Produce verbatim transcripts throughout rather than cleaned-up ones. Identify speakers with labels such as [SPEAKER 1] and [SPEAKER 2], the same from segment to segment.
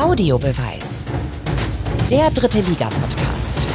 [SPEAKER 1] Audiobeweis. Der dritte Liga-Podcast.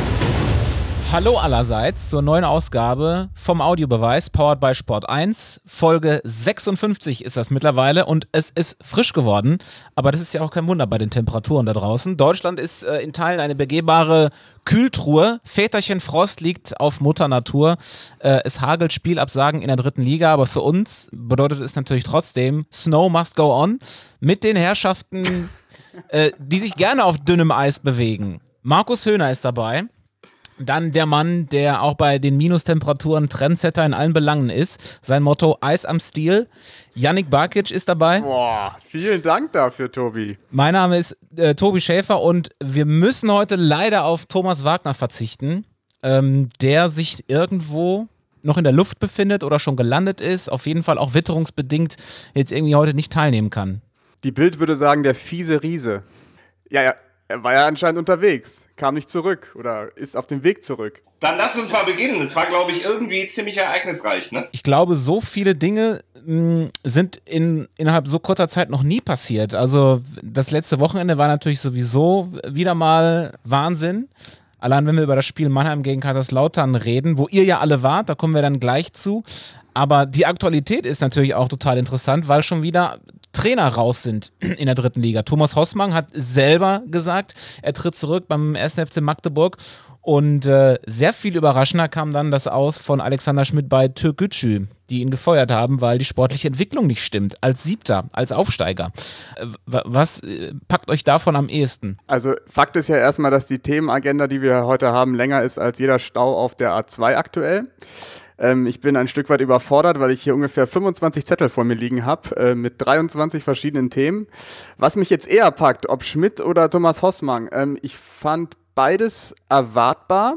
[SPEAKER 2] Hallo allerseits zur neuen Ausgabe vom Audiobeweis, powered by Sport eins. Folge sechsundfünfzig ist das mittlerweile und es ist frisch geworden. Aber das ist ja auch kein Wunder bei den Temperaturen da draußen. Deutschland ist äh, in Teilen eine begehbare Kühltruhe. Väterchen Frost liegt auf Mutter Natur. Äh, es hagelt Spielabsagen in der dritten Liga, aber für uns bedeutet es natürlich trotzdem Snow must go on mit den Herrschaften, äh, die sich gerne auf dünnem Eis bewegen. Markus Höhner ist dabei. Dann der Mann, der auch bei den Minustemperaturen Trendsetter in allen Belangen ist. Sein Motto Eis am Stiel. Yannick Barkic ist dabei.
[SPEAKER 3] Boah, vielen Dank dafür, Tobi.
[SPEAKER 2] Mein Name ist äh, Tobi Schäfer und wir müssen heute leider auf Thomas Wagner verzichten, ähm, der sich irgendwo noch in der Luft befindet oder schon gelandet ist. Auf jeden Fall auch witterungsbedingt jetzt irgendwie heute nicht teilnehmen kann.
[SPEAKER 3] Die Bild würde sagen, der fiese Riese. Ja, ja. Er war ja anscheinend unterwegs, kam nicht zurück oder ist auf dem Weg zurück.
[SPEAKER 4] Dann lass uns mal beginnen. Es war, glaube ich, irgendwie ziemlich ereignisreich, ne?
[SPEAKER 2] Ich glaube, so viele Dinge mh, sind in, innerhalb so kurzer Zeit noch nie passiert. Also das letzte Wochenende war natürlich sowieso wieder mal Wahnsinn. Allein wenn wir über das Spiel Mannheim gegen Kaiserslautern reden, wo ihr ja alle wart, da kommen wir dann gleich zu. Aber die Aktualität ist natürlich auch total interessant, weil schon wieder Trainer raus sind in der dritten Liga. Thomas Hossmann hat selber gesagt, er tritt zurück beim ersten F C Magdeburg und äh, sehr viel überraschender kam dann das Aus von Alexander Schmidt bei Türkgücü, die ihn gefeuert haben, weil die sportliche Entwicklung nicht stimmt, als Siebter, als Aufsteiger. Äh, was äh, packt euch davon am ehesten?
[SPEAKER 3] Also Fakt ist ja erstmal, dass die Themenagenda, die wir heute haben, länger ist als jeder Stau auf der A zwei aktuell. Ich bin ein Stück weit überfordert, weil ich hier ungefähr fünfundzwanzig Zettel vor mir liegen habe, äh, mit dreiundzwanzig verschiedenen Themen. Was mich jetzt eher packt, ob Schmidt oder Thomas Hossmann, ähm, ich fand beides erwartbar.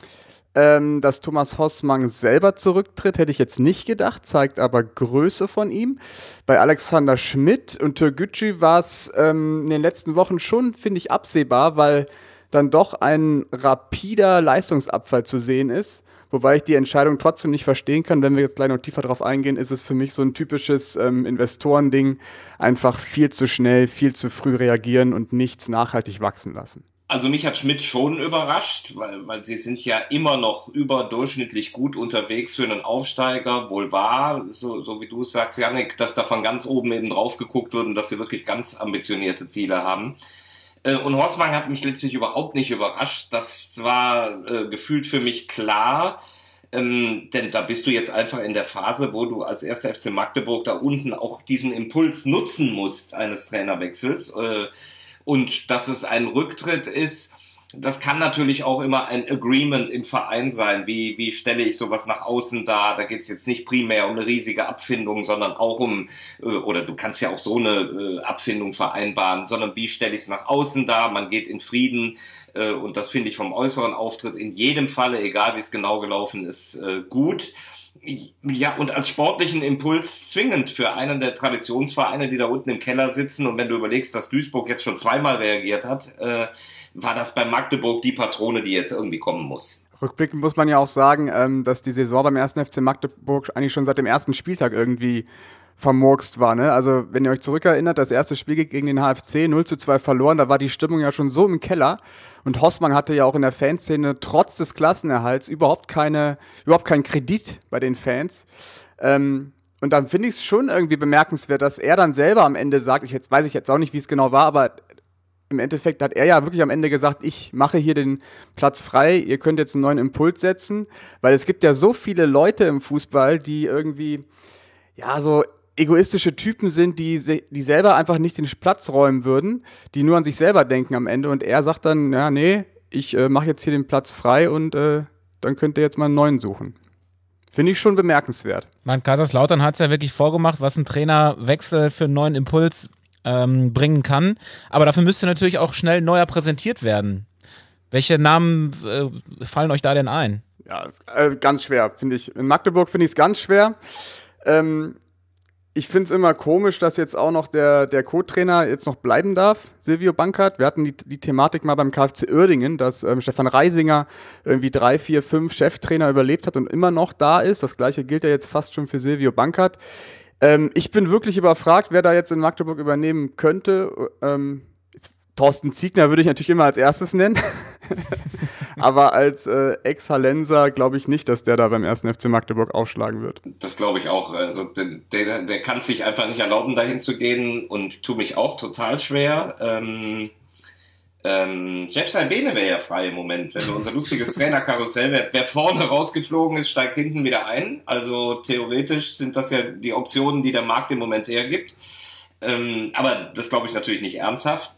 [SPEAKER 3] Ähm, dass Thomas Hossmann selber zurücktritt, hätte ich jetzt nicht gedacht, zeigt aber Größe von ihm. Bei Alexander Schmidt und Türkgücü war es ähm, in den letzten Wochen schon, finde ich, absehbar, weil dann doch ein rapider Leistungsabfall zu sehen ist. Wobei ich die Entscheidung trotzdem nicht verstehen kann. Wenn wir jetzt gleich noch tiefer drauf eingehen, ist es für mich so ein typisches ähm, Investorending. Einfach viel zu schnell, viel zu früh reagieren und nichts nachhaltig wachsen lassen.
[SPEAKER 4] Also mich hat Schmidt schon überrascht, weil, weil sie sind ja immer noch überdurchschnittlich gut unterwegs für einen Aufsteiger. Wohl wahr, so, so wie du es sagst, Yannick, dass da von ganz oben eben drauf geguckt wird und dass sie wirklich ganz ambitionierte Ziele haben. Und Hossmann hat mich letztlich überhaupt nicht überrascht. Das war äh, gefühlt für mich klar, ähm, denn da bist du jetzt einfach in der Phase, wo du als erster F C Magdeburg da unten auch diesen Impuls nutzen musst eines Trainerwechsels. Äh, und dass es ein Rücktritt ist, das kann natürlich auch immer ein Agreement im Verein sein. Wie, wie stelle ich sowas nach außen dar? Da geht es jetzt nicht primär um eine riesige Abfindung, sondern auch um, äh, oder du kannst ja auch so eine äh, Abfindung vereinbaren, sondern wie stelle ich es nach außen dar? Man geht in Frieden äh, und das finde ich vom äußeren Auftritt in jedem Falle, egal wie es genau gelaufen ist, äh, gut. Ja, und als sportlichen Impuls zwingend für einen der Traditionsvereine, die da unten im Keller sitzen. Und wenn du überlegst, dass Duisburg jetzt schon zweimal reagiert hat, äh, war das bei Magdeburg die Patrone, die jetzt irgendwie kommen muss.
[SPEAKER 3] Rückblickend muss man ja auch sagen, ähm, dass die Saison beim ersten F C Magdeburg eigentlich schon seit dem ersten Spieltag irgendwie vermurkst war. Ne? Also wenn ihr euch zurückerinnert, das erste Spiel gegen den H F C null zu zwei verloren, da war die Stimmung ja schon so im Keller. Und Hossmann hatte ja auch in der Fanszene trotz des Klassenerhalts überhaupt keine, überhaupt keinen Kredit bei den Fans. Ähm, und dann finde ich es schon irgendwie bemerkenswert, dass er dann selber am Ende sagt, ich jetzt weiß ich jetzt auch nicht, wie es genau war, aber im Endeffekt hat er ja wirklich am Ende gesagt, ich mache hier den Platz frei, ihr könnt jetzt einen neuen Impuls setzen, weil es gibt ja so viele Leute im Fußball, die irgendwie, ja, so egoistische Typen sind, die, se- die selber einfach nicht den Platz räumen würden, die nur an sich selber denken am Ende und er sagt dann, ja, nee, ich äh, mache jetzt hier den Platz frei und äh, dann könnt ihr jetzt mal einen neuen suchen. Finde ich schon bemerkenswert.
[SPEAKER 2] Man, Kaiserslautern hat es ja wirklich vorgemacht, was ein Trainerwechsel für einen neuen Impuls ähm, bringen kann. Aber dafür müsste natürlich auch schnell neuer präsentiert werden. Welche Namen äh, fallen euch da denn ein?
[SPEAKER 3] Ja, äh, ganz schwer, finde ich. In Magdeburg finde ich es ganz schwer. Ähm, ich finde es immer komisch, dass jetzt auch noch der, der Co-Trainer jetzt noch bleiben darf, Silvio Bankert. Wir hatten die, die Thematik mal beim K F C Uerdingen, dass ähm, Stefan Reisinger irgendwie drei, vier, fünf Cheftrainer überlebt hat und immer noch da ist. Das gleiche gilt ja jetzt fast schon für Silvio Bankert. Ähm, ich bin wirklich überfragt, wer da jetzt in Magdeburg übernehmen könnte. Ähm, Thorsten Ziegner würde ich natürlich immer als erstes nennen. Aber als äh, Ex-Hallenser glaube ich nicht, dass der da beim ersten F C Magdeburg aufschlagen wird.
[SPEAKER 4] Das glaube ich auch. Also der, der, der kann sich einfach nicht erlauben, dahin zu gehen, und tue mich auch total schwer. Ähm, ähm, Jeff Salbene wäre ja frei im Moment, wenn wir unser lustiges Trainerkarussell, wer, wer vorne rausgeflogen ist, steigt hinten wieder ein. Also theoretisch sind das ja die Optionen, die der Markt im Moment hergibt. Ähm, aber das glaube ich natürlich nicht ernsthaft.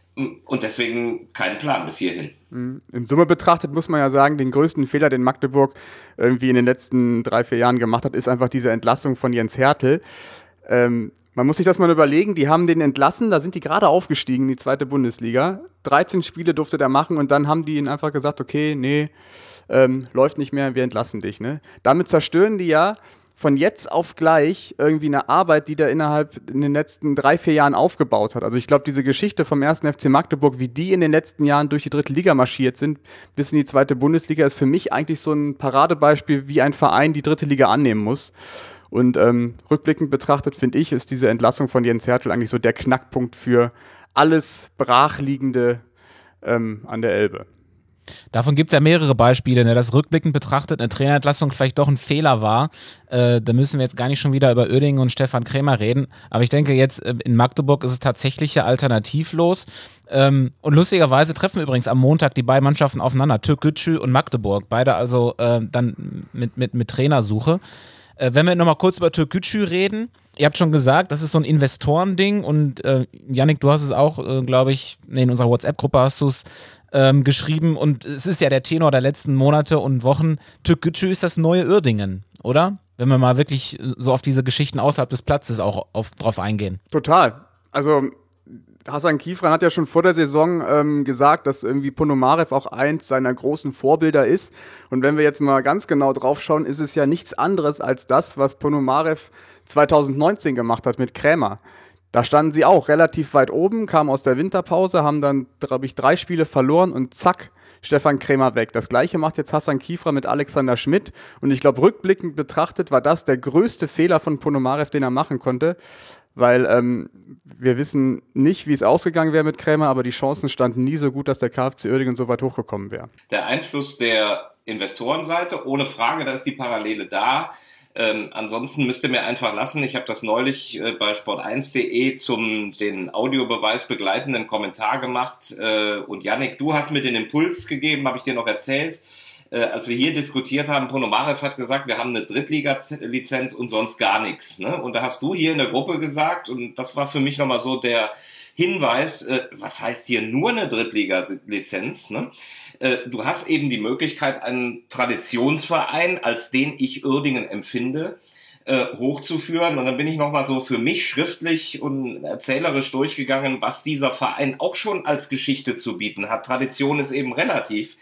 [SPEAKER 4] Und deswegen kein Plan bis hierhin.
[SPEAKER 3] In Summe betrachtet muss man ja sagen, den größten Fehler, den Magdeburg irgendwie in den letzten drei, vier Jahren gemacht hat, ist einfach diese Entlassung von Jens Hertel. Ähm, man muss sich das mal überlegen, die haben den entlassen, da sind die gerade aufgestiegen in die zweite Bundesliga. dreizehn Spiele durfte der machen und dann haben die ihn einfach gesagt, okay, nee, ähm, läuft nicht mehr, wir entlassen dich. Ne? Damit zerstören die ja von jetzt auf gleich irgendwie eine Arbeit, die der innerhalb in den letzten drei, vier Jahren aufgebaut hat. Also ich glaube, diese Geschichte vom ersten F C Magdeburg, wie die in den letzten Jahren durch die dritte Liga marschiert sind, bis in die zweite Bundesliga, ist für mich eigentlich so ein Paradebeispiel, wie ein Verein die dritte Liga annehmen muss. Und ähm, rückblickend betrachtet, finde ich, ist diese Entlassung von Jens Hertel eigentlich so der Knackpunkt für alles Brachliegende ähm, an der Elbe.
[SPEAKER 2] Davon gibt es ja mehrere Beispiele, ne, dass rückblickend betrachtet eine Trainerentlassung vielleicht doch ein Fehler war. Äh, da müssen wir jetzt gar nicht schon wieder über Uerdingen und Stefan Krämer reden. Aber ich denke jetzt, äh, in Magdeburg ist es tatsächlich ja alternativlos. Ähm, und lustigerweise treffen übrigens am Montag die beiden Mannschaften aufeinander, Türkgücü und Magdeburg. Beide also äh, dann mit, mit, mit Trainersuche. Äh, wenn wir nochmal kurz über Türkgücü reden, ihr habt schon gesagt, das ist so ein Investorending und äh, Yannick, du hast es auch, äh, glaube ich, nee, in unserer WhatsApp-Gruppe hast du es ähm, geschrieben und es ist ja der Tenor der letzten Monate und Wochen. Türkgücü ist das neue Uerdingen, oder? Wenn wir mal wirklich so auf diese Geschichten außerhalb des Platzes auch auf, drauf eingehen.
[SPEAKER 3] Total. Also Hasan Kifran hat ja schon vor der Saison ähm, gesagt, dass irgendwie Ponomarev auch eins seiner großen Vorbilder ist. Und wenn wir jetzt mal ganz genau drauf schauen, ist es ja nichts anderes als das, was Ponomarev zwanzig neunzehn gemacht hat mit Krämer. Da standen sie auch relativ weit oben, kamen aus der Winterpause, haben dann, glaube ich, drei Spiele verloren und zack, Stefan Krämer weg. Das Gleiche macht jetzt Hasan Kifran mit Alexander Schmidt. Und ich glaube, rückblickend betrachtet war das der größte Fehler von Ponomarev, den er machen konnte. Weil ähm, wir wissen nicht, wie es ausgegangen wäre mit Krämer, aber die Chancen standen nie so gut, dass der KfC Uerdingen so weit hochgekommen wäre.
[SPEAKER 4] Der Einfluss der Investorenseite, ohne Frage, da ist die Parallele da. Ähm, ansonsten müsst ihr mir einfach lassen, ich habe das neulich äh, bei sport eins punkt de zum den Audiobeweis begleitenden Kommentar gemacht äh, und Yannick, du hast mir den Impuls gegeben, habe ich dir noch erzählt, äh, als wir hier diskutiert haben. Ponomarev hat gesagt, wir haben eine Drittliga-Lizenz und sonst gar nichts. Ne? Und da hast du hier in der Gruppe gesagt, und das war für mich nochmal so der Hinweis, äh, was heißt hier nur eine Drittliga-Lizenz, ne? Du hast eben die Möglichkeit, einen Traditionsverein, als den ich Uerdingen empfinde, hochzuführen. Und dann bin ich nochmal so für mich schriftlich und erzählerisch durchgegangen, was dieser Verein auch schon als Geschichte zu bieten hat. Tradition ist eben relativ.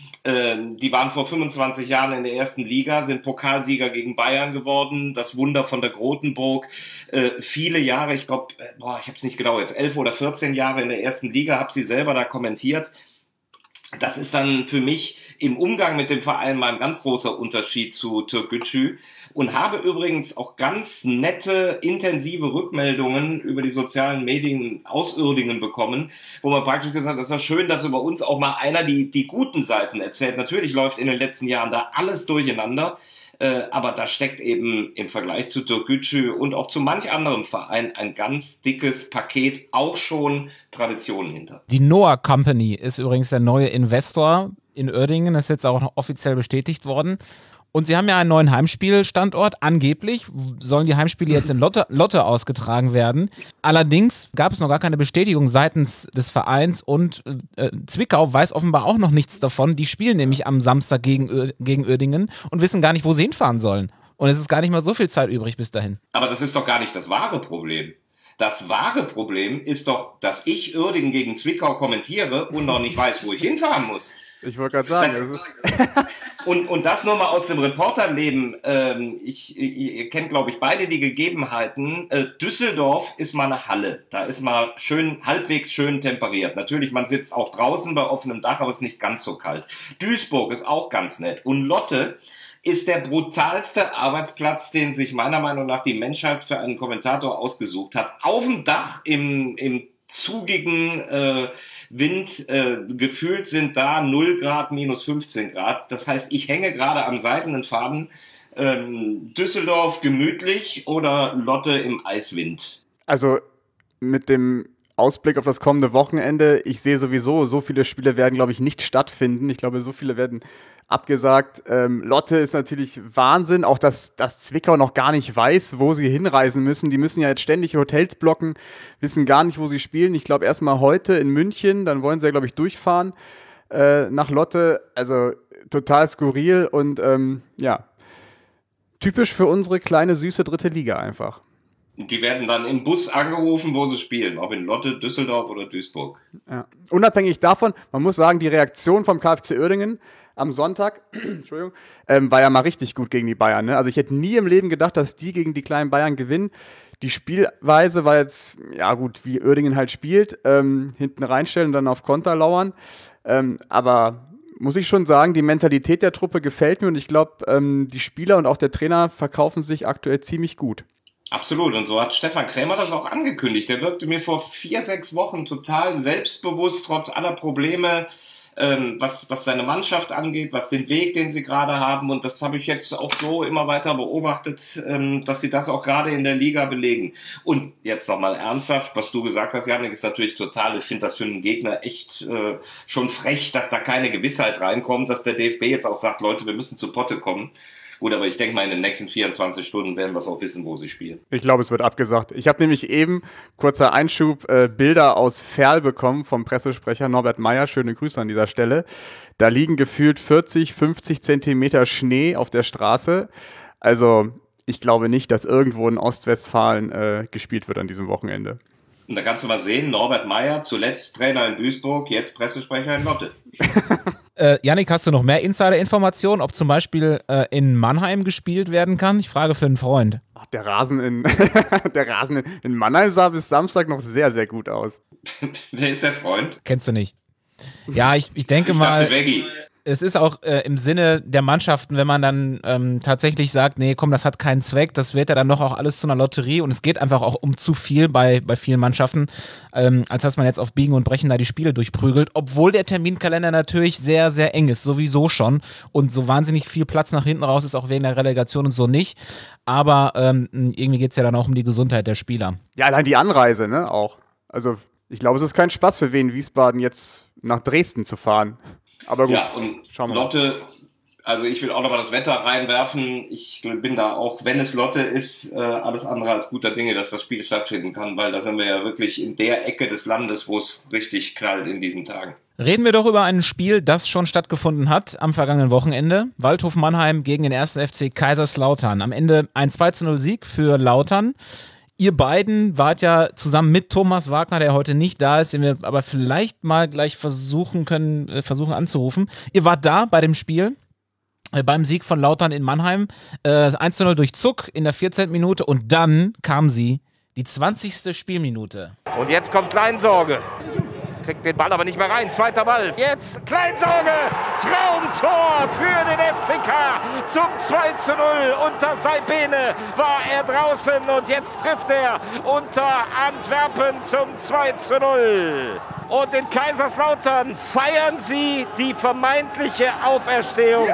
[SPEAKER 4] Die waren vor fünfundzwanzig Jahren in der ersten Liga, sind Pokalsieger gegen Bayern geworden, das Wunder von der Grotenburg. Viele Jahre, ich glaube, boah, ich habe es nicht genau, jetzt elf oder vierzehn Jahre in der ersten Liga, habe sie selber da kommentiert. Das ist dann für mich im Umgang mit dem Verein mal ein ganz großer Unterschied zu Türkgücü und habe übrigens auch ganz nette, intensive Rückmeldungen über die sozialen Medien aus Uerdingen bekommen, wo man praktisch gesagt hat, das ist ja schön, dass über uns auch mal einer die, die guten Seiten erzählt. Natürlich läuft in den letzten Jahren da alles durcheinander. Äh, aber da steckt eben im Vergleich zu Türkgücü und auch zu manch anderem Verein ein ganz dickes Paket, auch schon Traditionen hinter.
[SPEAKER 2] Die Noah Company ist übrigens der neue Investor in Uerdingen, ist jetzt auch noch offiziell bestätigt worden. Und sie haben ja einen neuen Heimspielstandort. Angeblich sollen die Heimspiele jetzt in Lotte, Lotte ausgetragen werden. Allerdings gab es noch gar keine Bestätigung seitens des Vereins und äh, Zwickau weiß offenbar auch noch nichts davon. Die spielen nämlich am Samstag gegen, gegen Uerdingen und wissen gar nicht, wo sie hinfahren sollen. Und es ist gar nicht mal so viel Zeit übrig bis dahin.
[SPEAKER 4] Aber das ist doch gar nicht das wahre Problem. Das wahre Problem ist doch, dass ich Uerdingen gegen Zwickau kommentiere und noch nicht weiß, wo ich hinfahren muss.
[SPEAKER 3] Ich wollte gerade sagen,
[SPEAKER 4] das,
[SPEAKER 3] das ist
[SPEAKER 4] und, und das nur mal aus dem Reporterleben. Ähm, ich, ihr kennt, glaube ich, beide die Gegebenheiten. Äh, Düsseldorf ist mal eine Halle. Da ist mal schön, halbwegs schön temperiert. Natürlich, man sitzt auch draußen bei offenem Dach, aber es ist nicht ganz so kalt. Duisburg ist auch ganz nett. Und Lotte ist der brutalste Arbeitsplatz, den sich meiner Meinung nach die Menschheit für einen Kommentator ausgesucht hat. Auf dem Dach im, im zugigen äh, Wind. Äh, gefühlt sind da null Grad, minus fünfzehn Grad. Das heißt, ich hänge gerade am seidenen Faden. Ähm, Düsseldorf gemütlich oder Lotte im Eiswind?
[SPEAKER 3] Also mit dem Ausblick auf das kommende Wochenende, ich sehe sowieso, so viele Spiele werden, glaube ich, nicht stattfinden. Ich glaube, so viele werden abgesagt. Ähm, Lotte ist natürlich Wahnsinn, auch dass, dass Zwickau noch gar nicht weiß, wo sie hinreisen müssen. Die müssen ja jetzt ständig Hotels blocken, wissen gar nicht, wo sie spielen. Ich glaube, erstmal heute in München, dann wollen sie ja, glaube ich, durchfahren äh, nach Lotte. Also total skurril und ähm, ja, typisch für unsere kleine, süße dritte Liga einfach.
[SPEAKER 4] Die werden dann im Bus angerufen, wo sie spielen, ob in Lotte, Düsseldorf oder Duisburg.
[SPEAKER 3] Ja. Unabhängig davon, man muss sagen, die Reaktion vom KfC Uerdingen am Sonntag Entschuldigung, ähm, war ja mal richtig gut gegen die Bayern. Ne? Also ich hätte nie im Leben gedacht, dass die gegen die kleinen Bayern gewinnen. Die Spielweise war jetzt, ja gut, wie Uerdingen halt spielt, ähm, hinten reinstellen und dann auf Konter lauern. Ähm, aber muss ich schon sagen, die Mentalität der Truppe gefällt mir und ich glaube, ähm, die Spieler und auch der Trainer verkaufen sich aktuell ziemlich gut.
[SPEAKER 4] Absolut, und so hat Stefan Krämer das auch angekündigt. Der wirkte mir vor vier, sechs Wochen total selbstbewusst, trotz aller Probleme, ähm, was, was seine Mannschaft angeht, was den Weg, den sie gerade haben. Und das habe ich jetzt auch so immer weiter beobachtet, ähm, dass sie das auch gerade in der Liga belegen. Und jetzt nochmal ernsthaft, was du gesagt hast, Janik, ist natürlich total, ich finde das für einen Gegner echt äh, schon frech, dass da keine Gewissheit reinkommt, dass der D F B jetzt auch sagt, Leute, wir müssen zu Potte kommen. Gut, aber ich denke mal, in den nächsten vierundzwanzig Stunden werden wir es auch wissen, wo sie spielen.
[SPEAKER 3] Ich glaube, es wird abgesagt. Ich habe nämlich eben, kurzer Einschub, äh, Bilder aus Verl bekommen vom Pressesprecher Norbert Meyer. Schöne Grüße an dieser Stelle. Da liegen gefühlt vierzig, fünfzig Zentimeter Schnee auf der Straße. Also ich glaube nicht, dass irgendwo in Ostwestfalen äh, gespielt wird an diesem Wochenende.
[SPEAKER 4] Und da kannst du mal sehen, Norbert Meyer, zuletzt Trainer in Duisburg, jetzt Pressesprecher in Lotte.
[SPEAKER 2] Äh, Yannick, hast du noch mehr Insider-Informationen, ob zum Beispiel äh, in Mannheim gespielt werden kann? Ich frage für einen Freund.
[SPEAKER 3] Ach, der Rasen, in, der Rasen in, in Mannheim sah bis Samstag noch sehr, sehr gut aus.
[SPEAKER 4] Wer ist der Freund?
[SPEAKER 2] Kennst du nicht. Ja, ich, ich denke
[SPEAKER 4] Ich
[SPEAKER 2] mal,
[SPEAKER 4] dachte, Veggie.
[SPEAKER 2] es ist auch äh, im Sinne der Mannschaften, wenn man dann ähm, tatsächlich sagt, nee, komm, das hat keinen Zweck, das wird ja dann doch auch alles zu einer Lotterie und es geht einfach auch um zu viel bei, bei vielen Mannschaften, ähm, als dass man jetzt auf Biegen und Brechen da die Spiele durchprügelt, obwohl der Terminkalender natürlich sehr, sehr eng ist, sowieso schon und so wahnsinnig viel Platz nach hinten raus ist auch wegen der Relegation und so nicht, aber ähm, irgendwie geht es ja dann auch um die Gesundheit der Spieler.
[SPEAKER 3] Ja, allein die Anreise, ne, auch. Also ich glaube, es ist kein Spaß für Wien Wiesbaden jetzt nach Dresden zu fahren. Aber gut,
[SPEAKER 4] ja, und
[SPEAKER 3] schauen wir mal.
[SPEAKER 4] Lotte, also ich will auch nochmal das Wetter reinwerfen. Ich bin da auch, wenn es Lotte ist, äh, alles andere als guter Dinge, dass das Spiel stattfinden kann, weil da sind wir ja wirklich in der Ecke des Landes, wo es richtig knallt in diesen Tagen.
[SPEAKER 2] Reden wir doch über ein Spiel, das schon stattgefunden hat am vergangenen Wochenende. Waldhof Mannheim gegen den ersten F C Kaiserslautern. Am Ende ein zwei zu null Sieg für Lautern. Ihr beiden wart ja zusammen mit Thomas Wagner, der heute nicht da ist, den wir aber vielleicht mal gleich versuchen können, äh, versuchen anzurufen. Ihr wart da bei dem Spiel, äh, beim Sieg von Lautern in Mannheim. Äh, eins zu null durch Zuck in der vierzehnten Minute und dann kam sie, die zwanzigste Spielminute.
[SPEAKER 5] Und jetzt kommt Kleinsorge. Kriegt den Ball aber nicht mehr rein. Zweiter Ball. Jetzt Kleinsorge. Traumtor für den F C K zum zwei zu null. Unter Saibene war er draußen und jetzt trifft er unter Antwerpen zum zwei zu null. Und in Kaiserslautern feiern sie die vermeintliche Auferstehung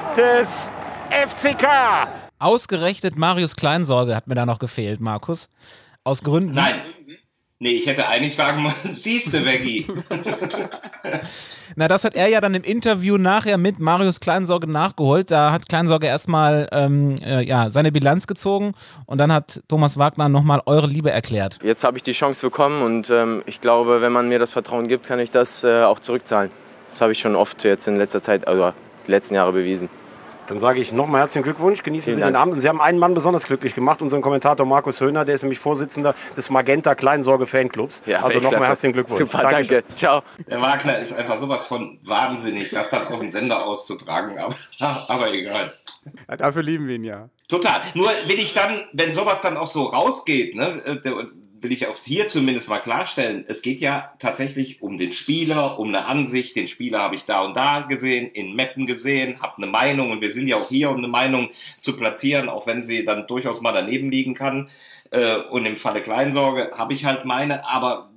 [SPEAKER 5] des F C K.
[SPEAKER 2] Ausgerechnet Marius Kleinsorge hat mir da noch gefehlt, Markus. Aus Gründen.
[SPEAKER 4] Nein. Nee, ich hätte eigentlich sagen müssen, siehste, Veggie.
[SPEAKER 2] Na, das hat er ja dann im Interview nachher mit Marius Kleinsorge nachgeholt. Da hat Kleinsorge erstmal ähm, äh, ja, seine Bilanz gezogen und dann hat Thomas Wagner nochmal eure Liebe erklärt.
[SPEAKER 6] Jetzt habe ich die Chance bekommen und ähm, ich glaube, wenn man mir das Vertrauen gibt, kann ich das äh, auch zurückzahlen. Das habe ich schon oft jetzt in letzter Zeit, also die letzten Jahre bewiesen.
[SPEAKER 7] Dann sage ich nochmal herzlichen Glückwunsch, genießen
[SPEAKER 6] Vielen
[SPEAKER 7] Sie
[SPEAKER 6] Dank.
[SPEAKER 7] den Abend. Und Sie haben einen Mann besonders glücklich gemacht, unseren Kommentator Markus Höhner, der ist nämlich Vorsitzender des Magenta Kleinsorge Fanclubs.
[SPEAKER 6] Ja,
[SPEAKER 7] also nochmal herzlichen Glückwunsch.
[SPEAKER 6] Super,
[SPEAKER 7] Dankeschön.
[SPEAKER 6] danke. Ciao.
[SPEAKER 4] Der Wagner ist einfach sowas von wahnsinnig, das dann auf den Sender auszutragen, aber, aber egal.
[SPEAKER 3] Ja, dafür lieben wir ihn ja.
[SPEAKER 4] Total. Nur will ich dann, wenn sowas dann auch so rausgeht, ne, will ich auch hier zumindest mal klarstellen, es geht ja tatsächlich um den Spieler, um eine Ansicht. Den Spieler habe ich da und da gesehen, in Meppen gesehen, habe eine Meinung und wir sind ja auch hier, um eine Meinung zu platzieren, auch wenn sie dann durchaus mal daneben liegen kann. Und im Falle Kleinsorge habe ich halt meine, aber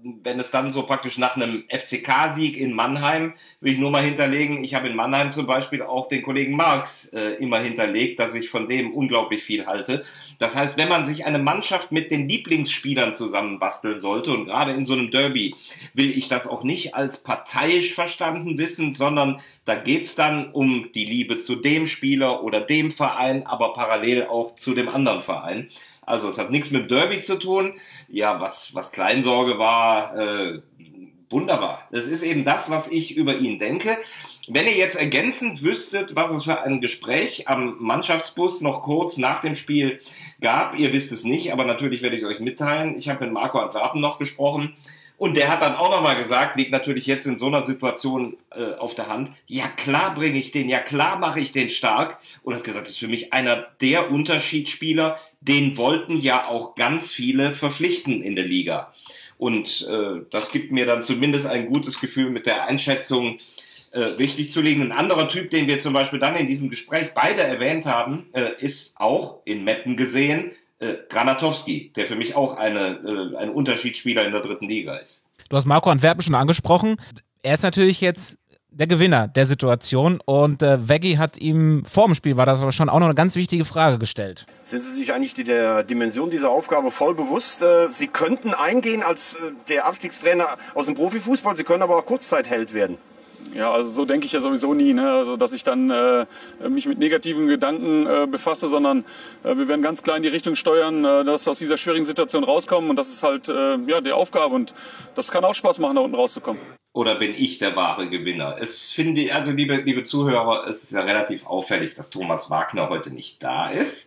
[SPEAKER 4] wenn es dann so praktisch nach einem F C K-Sieg in Mannheim, will ich nur mal hinterlegen, ich habe in Mannheim zum Beispiel auch den Kollegen Marx äh, immer hinterlegt, dass ich von dem unglaublich viel halte. Das heißt, wenn man sich eine Mannschaft mit den Lieblingsspielern zusammenbasteln sollte, und gerade in so einem Derby will ich das auch nicht als parteiisch verstanden wissen, sondern da geht's dann um die Liebe zu dem Spieler oder dem Verein, aber parallel auch zu dem anderen Verein. Also es hat nichts mit Derby zu tun. Ja, was, was Kleinsorge war, äh, wunderbar. Das ist eben das, was ich über ihn denke. Wenn ihr jetzt ergänzend wüsstet, was es für ein Gespräch am Mannschaftsbus noch kurz nach dem Spiel gab, ihr wisst es nicht, aber natürlich werde ich es euch mitteilen. Ich habe mit Marco Antwerpen noch gesprochen. Und der hat dann auch nochmal gesagt, liegt natürlich jetzt in so einer Situation äh, auf der Hand, ja klar bringe ich den, ja klar mache ich den stark. Und hat gesagt, das ist für mich einer der Unterschiedsspieler, den wollten ja auch ganz viele verpflichten in der Liga. Und äh, das gibt mir dann zumindest ein gutes Gefühl, mit der Einschätzung äh, richtig zu liegen. Ein anderer Typ, den wir zum Beispiel dann in diesem Gespräch beide erwähnt haben, äh, ist auch in Meppen gesehen, Äh, Granatowski, der für mich auch eine, äh, ein Unterschiedsspieler in der dritten Liga ist.
[SPEAKER 2] Du hast Marco Antwerpen schon angesprochen. Er ist natürlich jetzt der Gewinner der Situation und äh, Veggi hat ihm vor dem Spiel, war das aber schon auch noch eine ganz wichtige Frage gestellt.
[SPEAKER 7] Sind Sie sich eigentlich die, der Dimension dieser Aufgabe voll bewusst? Äh, Sie könnten eingehen als äh, der Abstiegstrainer aus dem Profifußball, Sie können aber auch Kurzzeit-Held werden.
[SPEAKER 8] Ja, also so denke ich ja sowieso nie, ne? Also, dass ich dann äh, mich mit negativen Gedanken äh, befasse, sondern äh, wir werden ganz klar in die Richtung steuern, äh, dass wir aus dieser schwierigen Situation rauskommen, und das ist halt äh, ja die Aufgabe, und das kann auch Spaß machen, da unten rauszukommen.
[SPEAKER 4] Oder bin ich der wahre Gewinner? Es finde, also liebe, liebe Zuhörer, es ist ja relativ auffällig, dass Thomas Wagner heute nicht da ist.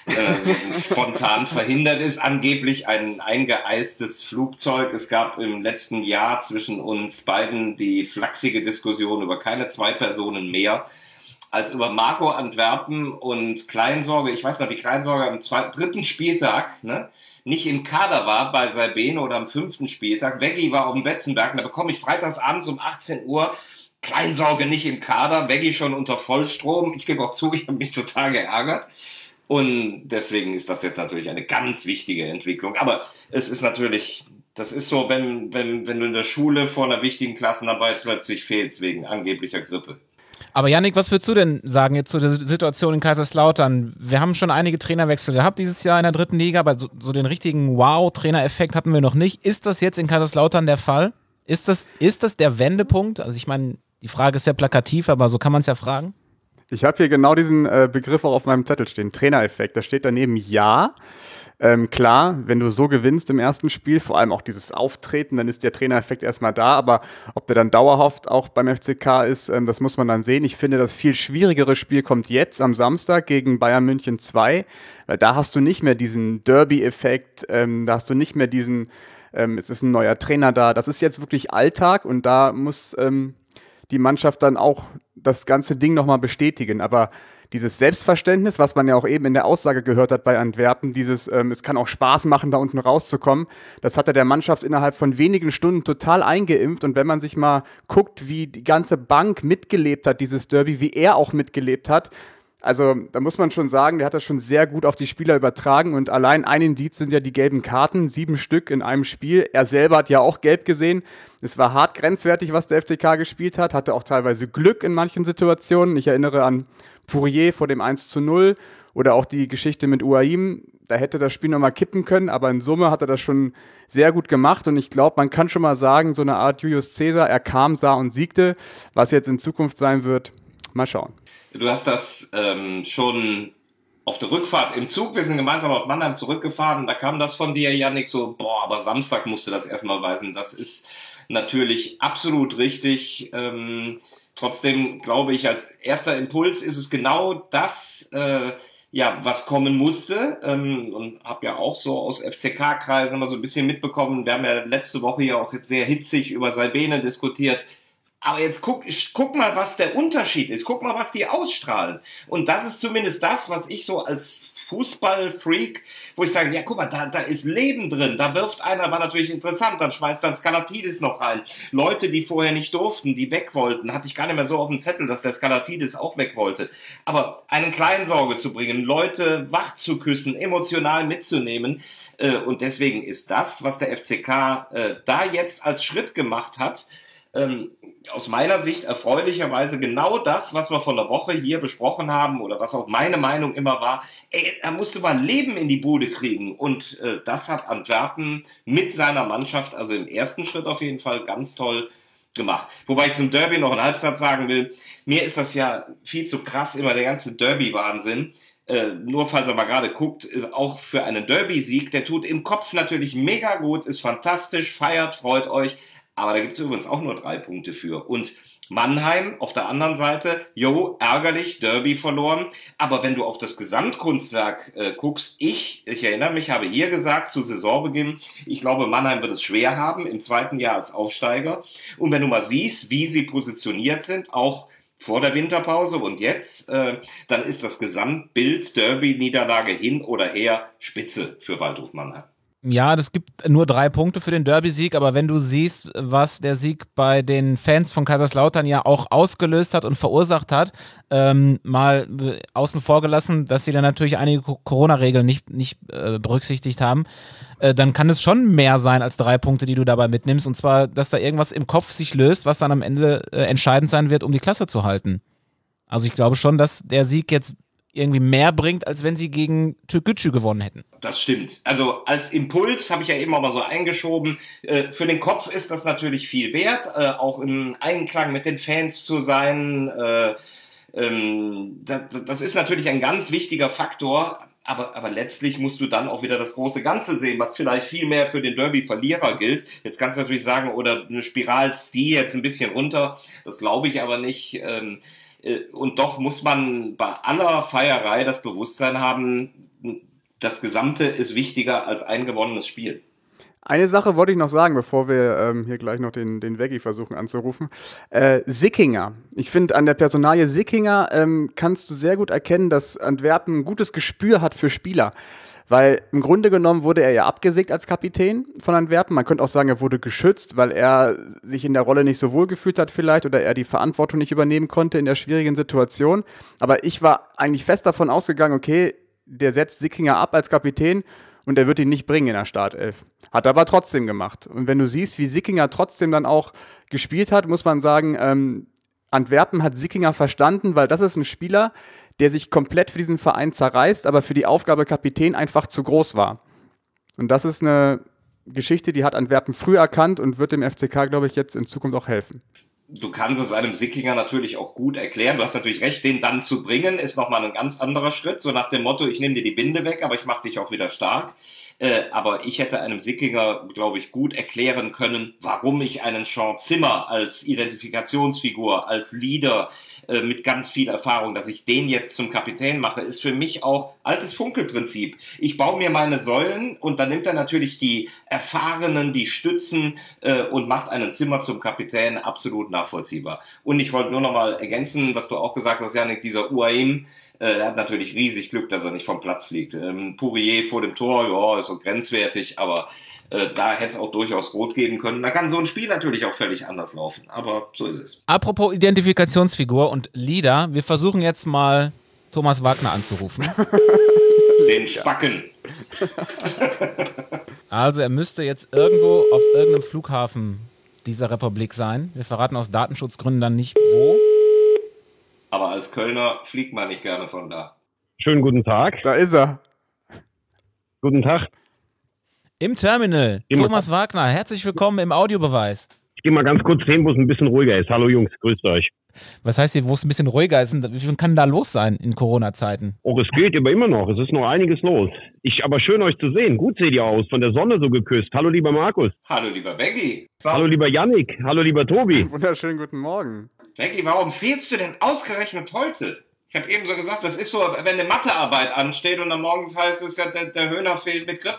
[SPEAKER 4] Äh, spontan verhindert ist, angeblich ein eingeeistes Flugzeug. Es gab im letzten Jahr zwischen uns beiden die flachsige Diskussion über keine zwei Personen mehr als über Marco Antwerpen und Kleinsorge. Ich weiß noch, wie Kleinsorge am zweiten, dritten Spieltag, ne, nicht im Kader war bei Saibene, oder am fünften Spieltag. Veggi war auf dem Betzenberg, da bekomme ich freitagsabends um achtzehn Uhr Kleinsorge nicht im Kader, Veggi schon unter Vollstrom. Ich gebe auch zu, ich habe mich total geärgert. Und deswegen ist das jetzt natürlich eine ganz wichtige Entwicklung. Aber es ist natürlich, das ist so, wenn, wenn, wenn du in der Schule vor einer wichtigen Klassenarbeit plötzlich fehlst wegen angeblicher Grippe.
[SPEAKER 2] Aber Yannick, was würdest du denn sagen jetzt zu der Situation in Kaiserslautern? Wir haben schon einige Trainerwechsel gehabt dieses Jahr in der dritten Liga, aber so, so den richtigen Wow-Trainereffekt hatten wir noch nicht. Ist das jetzt in Kaiserslautern der Fall? Ist das, ist das der Wendepunkt? Also ich meine, die Frage ist ja plakativ, aber so kann man es ja fragen.
[SPEAKER 3] Ich habe hier genau diesen äh, Begriff auch auf meinem Zettel stehen, Trainereffekt. Da steht daneben ja. Ähm, klar, wenn du so gewinnst im ersten Spiel, vor allem auch dieses Auftreten, dann ist der Trainereffekt erstmal da. Aber ob der dann dauerhaft auch beim F C K ist, ähm, das muss man dann sehen. Ich finde, das viel schwierigere Spiel kommt jetzt am Samstag gegen Bayern München zwei. Weil da hast du nicht mehr diesen Derby-Effekt, ähm, da hast du nicht mehr diesen, ähm, es ist ein neuer Trainer da. Das ist jetzt wirklich Alltag, und da muss ähm, die Mannschaft dann auch das ganze Ding nochmal bestätigen. Aber dieses Selbstverständnis, was man ja auch eben in der Aussage gehört hat bei Antwerpen, dieses, ähm, es kann auch Spaß machen, da unten rauszukommen, das hat er der Mannschaft innerhalb von wenigen Stunden total eingeimpft. Und wenn man sich mal guckt, wie die ganze Bank mitgelebt hat, dieses Derby, wie er auch mitgelebt hat, also da muss man schon sagen, der hat das schon sehr gut auf die Spieler übertragen, und allein ein Indiz sind ja die gelben Karten, sieben Stück in einem Spiel. Er selber hat ja auch gelb gesehen. Es war hart grenzwertig, was der F C K gespielt hat, hatte auch teilweise Glück in manchen Situationen. Ich erinnere an Fourier vor dem eins zu null oder auch die Geschichte mit Uaim. Da hätte das Spiel nochmal kippen können, aber in Summe hat er das schon sehr gut gemacht, und ich glaube, man kann schon mal sagen, so eine Art Julius Caesar, er kam, sah und siegte. Was jetzt in Zukunft sein wird, mal schauen.
[SPEAKER 4] Du hast das ähm, schon auf der Rückfahrt im Zug, wir sind gemeinsam aus Mannheim zurückgefahren, da kam das von dir, Yannick, so, boah, aber Samstag musst du das erstmal weisen. Das ist natürlich absolut richtig. Ähm, trotzdem glaube ich, als erster Impuls ist es genau das, äh, ja, was kommen musste, ähm, und habe ja auch so aus F C K-Kreisen immer so ein bisschen mitbekommen, wir haben ja letzte Woche ja auch jetzt sehr hitzig über Saibene diskutiert. Aber jetzt guck, guck mal, was der Unterschied ist. Guck mal, was die ausstrahlen. Und das ist zumindest das, was ich so als Fußballfreak, wo ich sage, ja, guck mal, da, da ist Leben drin. Da wirft einer, war natürlich interessant, dann schmeißt dann Skalatidis noch rein. Leute, die vorher nicht durften, die weg wollten, hatte ich gar nicht mehr so auf dem Zettel, dass der Skalatidis auch weg wollte. Aber einen Kleinsorge zu bringen, Leute wach zu küssen, emotional mitzunehmen. Äh, und deswegen ist das, was der F C K äh, da jetzt als Schritt gemacht hat, Ähm, aus meiner Sicht erfreulicherweise genau das, was wir vor einer Woche hier besprochen haben oder was auch meine Meinung immer war, ey, er musste mal Leben in die Bude kriegen und äh, das hat Antwerpen mit seiner Mannschaft, also im ersten Schritt auf jeden Fall ganz toll gemacht. Wobei ich zum Derby noch einen Halbsatz sagen will, mir ist das ja viel zu krass, immer der ganze Derby-Wahnsinn. Äh, nur falls er mal gerade guckt, äh, auch für einen Derby-Sieg, der tut im Kopf natürlich mega gut, ist fantastisch, feiert, freut euch. Aber da gibt es übrigens auch nur drei Punkte für. Und Mannheim auf der anderen Seite, jo, ärgerlich, Derby verloren. Aber wenn du auf das Gesamtkunstwerk äh, guckst, ich, ich erinnere mich, habe hier gesagt, zu Saisonbeginn, ich glaube, Mannheim wird es schwer haben, im zweiten Jahr als Aufsteiger. Und wenn du mal siehst, wie sie positioniert sind, auch vor der Winterpause und jetzt, äh, dann ist das Gesamtbild Derby-Niederlage hin oder her spitze für Waldhof Mannheim.
[SPEAKER 2] Ja, das gibt nur drei Punkte für den Derby-Sieg, aber wenn du siehst, was der Sieg bei den Fans von Kaiserslautern ja auch ausgelöst hat und verursacht hat, ähm, mal außen vor gelassen, dass sie dann natürlich einige Corona-Regeln nicht, nicht äh, berücksichtigt haben, äh, dann kann es schon mehr sein als drei Punkte, die du dabei mitnimmst, und zwar, dass da irgendwas im Kopf sich löst, was dann am Ende äh, entscheidend sein wird, um die Klasse zu halten. Also ich glaube schon, dass der Sieg jetzt irgendwie mehr bringt, als wenn sie gegen Türkgücü gewonnen hätten.
[SPEAKER 4] Das stimmt. Also als Impuls habe ich ja eben auch mal so eingeschoben. Äh, für den Kopf ist das natürlich viel wert, äh, auch im Einklang mit den Fans zu sein. Äh, ähm, das, das ist natürlich ein ganz wichtiger Faktor. Aber, aber letztlich musst du dann auch wieder das große Ganze sehen, was vielleicht viel mehr für den Derby-Verlierer gilt. Jetzt kannst du natürlich sagen, oder eine Spiralstie jetzt ein bisschen runter. Das glaube ich aber nicht. Ähm, Und doch muss man bei aller Feierei das Bewusstsein haben, das Gesamte ist wichtiger als ein gewonnenes Spiel.
[SPEAKER 3] Eine Sache wollte ich noch sagen, bevor wir ähm, hier gleich noch den, den Veggie versuchen anzurufen. Äh, Sickinger. Ich finde, an der Personalie Sickinger ähm, kannst du sehr gut erkennen, dass Antwerpen ein gutes Gespür hat für Spieler. Weil im Grunde genommen wurde er ja abgesägt als Kapitän von Antwerpen. Man könnte auch sagen, er wurde geschützt, weil er sich in der Rolle nicht so wohl gefühlt hat vielleicht oder er die Verantwortung nicht übernehmen konnte in der schwierigen Situation. Aber ich war eigentlich fest davon ausgegangen, okay, der setzt Sickinger ab als Kapitän und er wird ihn nicht bringen in der Startelf. Hat er aber trotzdem gemacht. Und wenn du siehst, wie Sickinger trotzdem dann auch gespielt hat, muss man sagen, ähm, Antwerpen hat Sickinger verstanden, weil das ist ein Spieler, der sich komplett für diesen Verein zerreißt, aber für die Aufgabe Kapitän einfach zu groß war. Und das ist eine Geschichte, die hat Antwerpen früh erkannt und wird dem F C K, glaube ich, jetzt in Zukunft auch helfen.
[SPEAKER 4] Du kannst es einem Sickinger natürlich auch gut erklären. Du hast natürlich recht, den dann zu bringen, ist nochmal ein ganz anderer Schritt. So nach dem Motto, ich nehme dir die Binde weg, aber ich mache dich auch wieder stark. Äh, aber ich hätte einem Sickinger, glaube ich, gut erklären können, warum ich einen Sean Zimmer als Identifikationsfigur, als Leader äh, mit ganz viel Erfahrung, dass ich den jetzt zum Kapitän mache, ist für mich auch altes Funkelprinzip. Ich baue mir meine Säulen und dann nimmt er natürlich die Erfahrenen, die Stützen äh, und macht einen Zimmer zum Kapitän, absolut nachvollziehbar. Und ich wollte nur noch mal ergänzen, was du auch gesagt hast, Janik, dieser Uaim, er hat natürlich riesig Glück, dass er nicht vom Platz fliegt. Ähm, Pourier vor dem Tor, ja, ist so grenzwertig, aber äh, da hätte es auch durchaus rot geben können. Da kann so ein Spiel natürlich auch völlig anders laufen, aber so ist es.
[SPEAKER 2] Apropos Identifikationsfigur und Leader, wir versuchen jetzt mal Thomas Wagner anzurufen.
[SPEAKER 4] Den Spacken.
[SPEAKER 2] Also er müsste jetzt irgendwo auf irgendeinem Flughafen dieser Republik sein. Wir verraten aus Datenschutzgründen dann nicht, wo.
[SPEAKER 4] Aber als Kölner fliegt man nicht gerne von da.
[SPEAKER 9] Schönen guten Tag.
[SPEAKER 3] Da ist er.
[SPEAKER 9] Guten Tag.
[SPEAKER 2] Im Terminal.
[SPEAKER 9] Immer.
[SPEAKER 2] Thomas Wagner, herzlich willkommen im Audiobeweis.
[SPEAKER 9] Ich gehe mal ganz kurz hin, wo es ein bisschen ruhiger ist. Hallo Jungs, grüßt euch.
[SPEAKER 2] Was heißt hier, wo es ein bisschen ruhiger ist? Wie viel kann da los sein in Corona-Zeiten?
[SPEAKER 9] Oh, es geht aber immer noch. Es ist noch einiges los. Ich, aber schön euch zu sehen. Gut seht ihr aus. Von der Sonne so geküsst. Hallo lieber Markus.
[SPEAKER 4] Hallo lieber Veggie.
[SPEAKER 9] Hallo lieber Yannick. Hallo lieber Tobi.
[SPEAKER 3] Wunderschönen guten Morgen.
[SPEAKER 4] Veggie, warum fehlst du denn ausgerechnet heute? Ich habe eben so gesagt, das ist so, wenn eine Mathearbeit ansteht und dann morgens heißt es ja, der, der Höhner fehlt mit Grippe.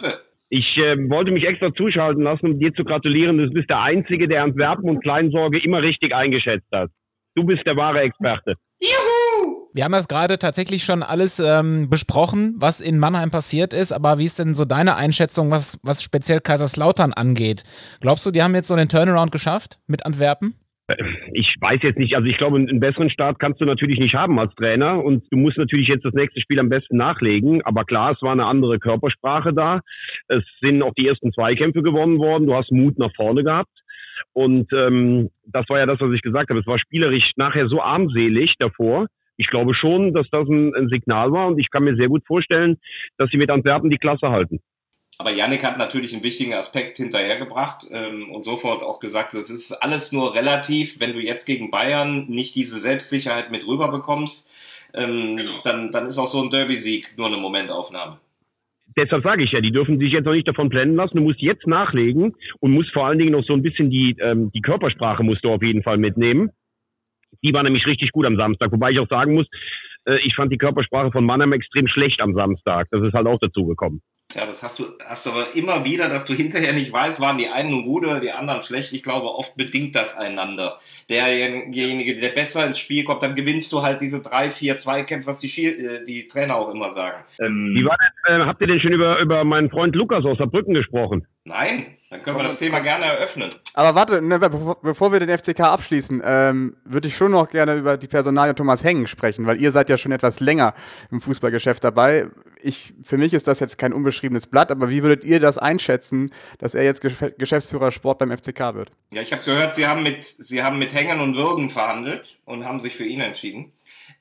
[SPEAKER 9] Ich äh, wollte mich extra zuschalten lassen, um dir zu gratulieren. Du bist der Einzige, der Antwerpen und Kleinsorge immer richtig eingeschätzt hat. Du bist der wahre Experte.
[SPEAKER 2] Juhu! Wir haben das gerade tatsächlich schon alles ähm, besprochen, was in Mannheim passiert ist, aber wie ist denn so deine Einschätzung, was, was speziell Kaiserslautern angeht? Glaubst du, die haben jetzt so den Turnaround geschafft mit Antwerpen?
[SPEAKER 9] Ich weiß jetzt nicht, also ich glaube, einen besseren Start kannst du natürlich nicht haben als Trainer und du musst natürlich jetzt das nächste Spiel am besten nachlegen, aber klar, es war eine andere Körpersprache da, es sind auch die ersten Zweikämpfe gewonnen worden, du hast Mut nach vorne gehabt und ähm, das war ja das, was ich gesagt habe, es war spielerisch nachher so armselig davor. Ich glaube schon, dass das ein, ein Signal war und ich kann mir sehr gut vorstellen, dass sie mit Antwerpen die Klasse halten.
[SPEAKER 4] Aber Yannick hat natürlich einen wichtigen Aspekt hinterhergebracht ähm, und sofort auch gesagt, das ist alles nur relativ, wenn du jetzt gegen Bayern nicht diese Selbstsicherheit mit rüber bekommst, ähm, genau. dann, dann ist auch so ein Derby-Sieg nur eine Momentaufnahme.
[SPEAKER 9] Deshalb sage ich ja, die dürfen sich jetzt noch nicht davon blenden lassen. Du musst jetzt nachlegen und musst vor allen Dingen noch so ein bisschen die, ähm, die Körpersprache musst du auf jeden Fall mitnehmen. Die war nämlich richtig gut am Samstag, wobei ich auch sagen muss, äh, ich fand die Körpersprache von Mannheim extrem schlecht am Samstag. Das ist halt auch dazu gekommen.
[SPEAKER 4] Ja, das hast du, hast du aber immer wieder, dass du hinterher nicht weißt, waren die einen gut oder die anderen schlecht. Ich glaube, oft bedingt das einander. Derjenige, der besser ins Spiel kommt, dann gewinnst du halt diese drei, vier Zweikämpfe, was die, Schier, die Trainer auch immer sagen.
[SPEAKER 9] Ähm, Wie war denn, äh, habt ihr denn schon über, über meinen Freund Lukas aus Saarbrücken gesprochen?
[SPEAKER 4] Nein, dann können wir das Thema gerne eröffnen.
[SPEAKER 3] Aber warte, ne, bevor, bevor wir den F C K abschließen, ähm, würde ich schon noch gerne über die Personalie Thomas Hengen sprechen, weil ihr seid ja schon etwas länger im Fußballgeschäft dabei. Ich, für mich ist das jetzt kein unbeschriebenes Blatt, aber wie würdet ihr das einschätzen, dass er jetzt Gesch- Geschäftsführer Sport beim F C K wird?
[SPEAKER 4] Ja, ich habe gehört, Sie haben mit Sie haben mit Hengen und Würgen verhandelt und haben sich für ihn entschieden.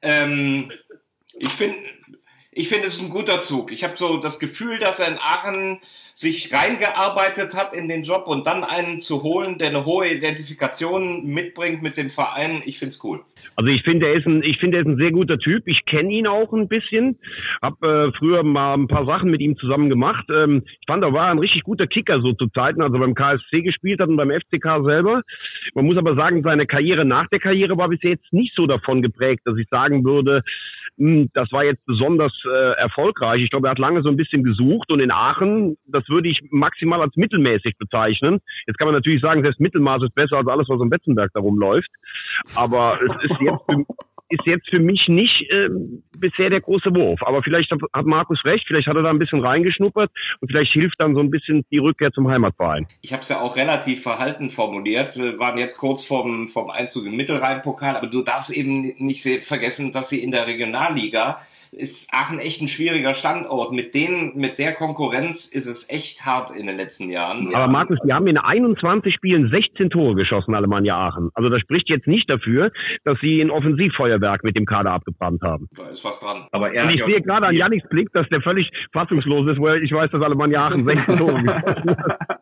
[SPEAKER 4] Ähm, ich finde, ich finde, es ist ein guter Zug. Ich habe so das Gefühl, dass er in Aachen sich reingearbeitet hat in den Job und dann einen zu holen, der eine hohe Identifikation mitbringt mit dem Verein. Ich finde es cool.
[SPEAKER 9] Also ich finde, er ist ein, ich finde, er ist ein sehr guter Typ. Ich kenne ihn auch ein bisschen. Hab äh, früher mal ein paar Sachen mit ihm zusammen gemacht. Ähm, ich fand, er war ein richtig guter Kicker so zu Zeiten, also beim K S C gespielt hat und beim F C K selber. Man muss aber sagen, seine Karriere nach der Karriere war bis jetzt nicht so davon geprägt, dass ich sagen würde, mh, das war jetzt besonders äh, erfolgreich. Ich glaube, er hat lange so ein bisschen gesucht und in Aachen, das würde ich maximal als mittelmäßig bezeichnen. Jetzt kann man natürlich sagen, selbst Mittelmaß ist besser als alles, was am Betzenberg da rumläuft. Aber es ist jetzt für, ist jetzt für mich nicht äh, bisher der große Wurf. Aber vielleicht hat, hat Markus recht, vielleicht hat er da ein bisschen reingeschnuppert und vielleicht hilft dann so ein bisschen die Rückkehr zum Heimatverein.
[SPEAKER 4] Ich habe es ja auch relativ verhalten formuliert. Wir waren jetzt kurz vorm, vorm Einzug im Mittelrhein-Pokal, aber du darfst eben nicht vergessen, dass sie in der Regionalliga ist Aachen echt ein schwieriger Standort. Mit denen, mit der Konkurrenz ist es echt hart in den letzten Jahren.
[SPEAKER 9] Aber Markus, die haben in einundzwanzig Spielen sechzehn Tore geschossen, Alemannia Aachen. Also das spricht jetzt nicht dafür, dass sie ein Offensivfeuerwerk mit dem Kader abgebrannt haben.
[SPEAKER 4] Da ist was dran.
[SPEAKER 9] Aber er Und ich sehe gerade an Janniks Blick, dass der völlig fassungslos ist, weil ich weiß, dass Alemannia Aachen sechzehn Tore geschossen hat.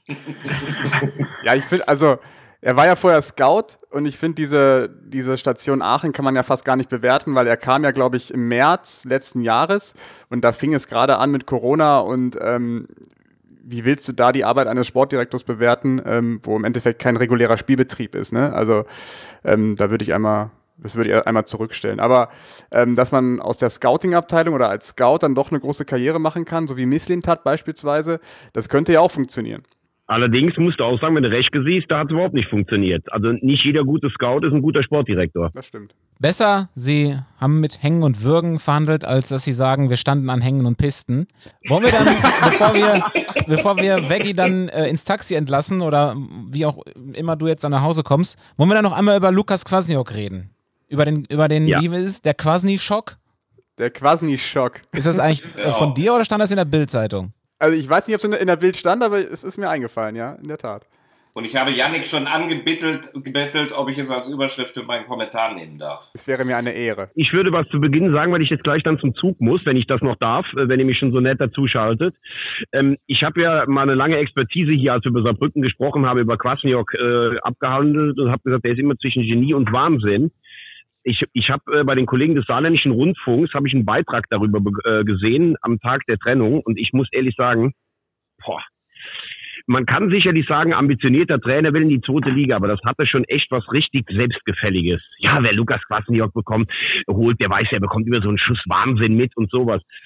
[SPEAKER 3] Ja, ich finde, also er war ja vorher Scout und ich finde, diese, diese Station Aachen kann man ja fast gar nicht bewerten, weil er kam ja, glaube ich, im März letzten Jahres und da fing es gerade an mit Corona und ähm, wie willst du da die Arbeit eines Sportdirektors bewerten, ähm, wo im Endeffekt kein regulärer Spielbetrieb ist, ne? Also ähm, da würde ich einmal, das würde ich einmal zurückstellen. Aber ähm, dass man aus der Scouting-Abteilung oder als Scout dann doch eine große Karriere machen kann, so wie Mislintat beispielsweise, das könnte ja auch funktionieren.
[SPEAKER 9] Allerdings musst du auch sagen, wenn du Reschke siehst, da hat es überhaupt nicht funktioniert. Also nicht jeder gute Scout ist ein guter Sportdirektor.
[SPEAKER 3] Das stimmt.
[SPEAKER 2] Besser, sie haben mit Hängen und Würgen verhandelt, als dass sie sagen, wir standen an Hängen und Pisten. Wollen wir dann, bevor wir, bevor wir Veggie dann äh, ins Taxi entlassen oder wie auch immer du jetzt dann nach Hause kommst, wollen wir dann noch einmal über Lukas Kwasniok reden? Über den, über den, ja. Wie ist es, der Kwasni-Schock?
[SPEAKER 3] Der Kwasni-Schock.
[SPEAKER 2] Ist das eigentlich äh, von dir oder stand das in der Bild-Zeitung?
[SPEAKER 3] Also ich weiß nicht, ob es in, in der Bild stand, aber es ist mir eingefallen, ja, in der Tat.
[SPEAKER 4] Und ich habe Yannick schon angebettelt, gebettelt, ob ich es als Überschrift für meinen Kommentar nehmen darf.
[SPEAKER 3] Es wäre mir eine Ehre.
[SPEAKER 9] Ich würde was zu Beginn sagen, weil ich jetzt gleich dann zum Zug muss, wenn ich das noch darf, wenn ihr mich schon so nett dazu schaltet. Ähm, ich habe ja mal eine lange Expertise hier, als wir über Saarbrücken gesprochen haben, über Kwasniok äh, abgehandelt und habe gesagt, der ist immer zwischen Genie und Wahnsinn. Ich, ich habe äh, bei den Kollegen des Saarländischen Rundfunks habe ich einen Beitrag darüber äh, gesehen am Tag der Trennung und ich muss ehrlich sagen, boah, man kann sicherlich sagen, ambitionierter Trainer will in die zweite Liga, aber das hatte schon echt was richtig Selbstgefälliges. Ja, wer Lukas Kwasniok bekommt, holt, der weiß, er bekommt über so einen Schuss Wahnsinn mit und sowas.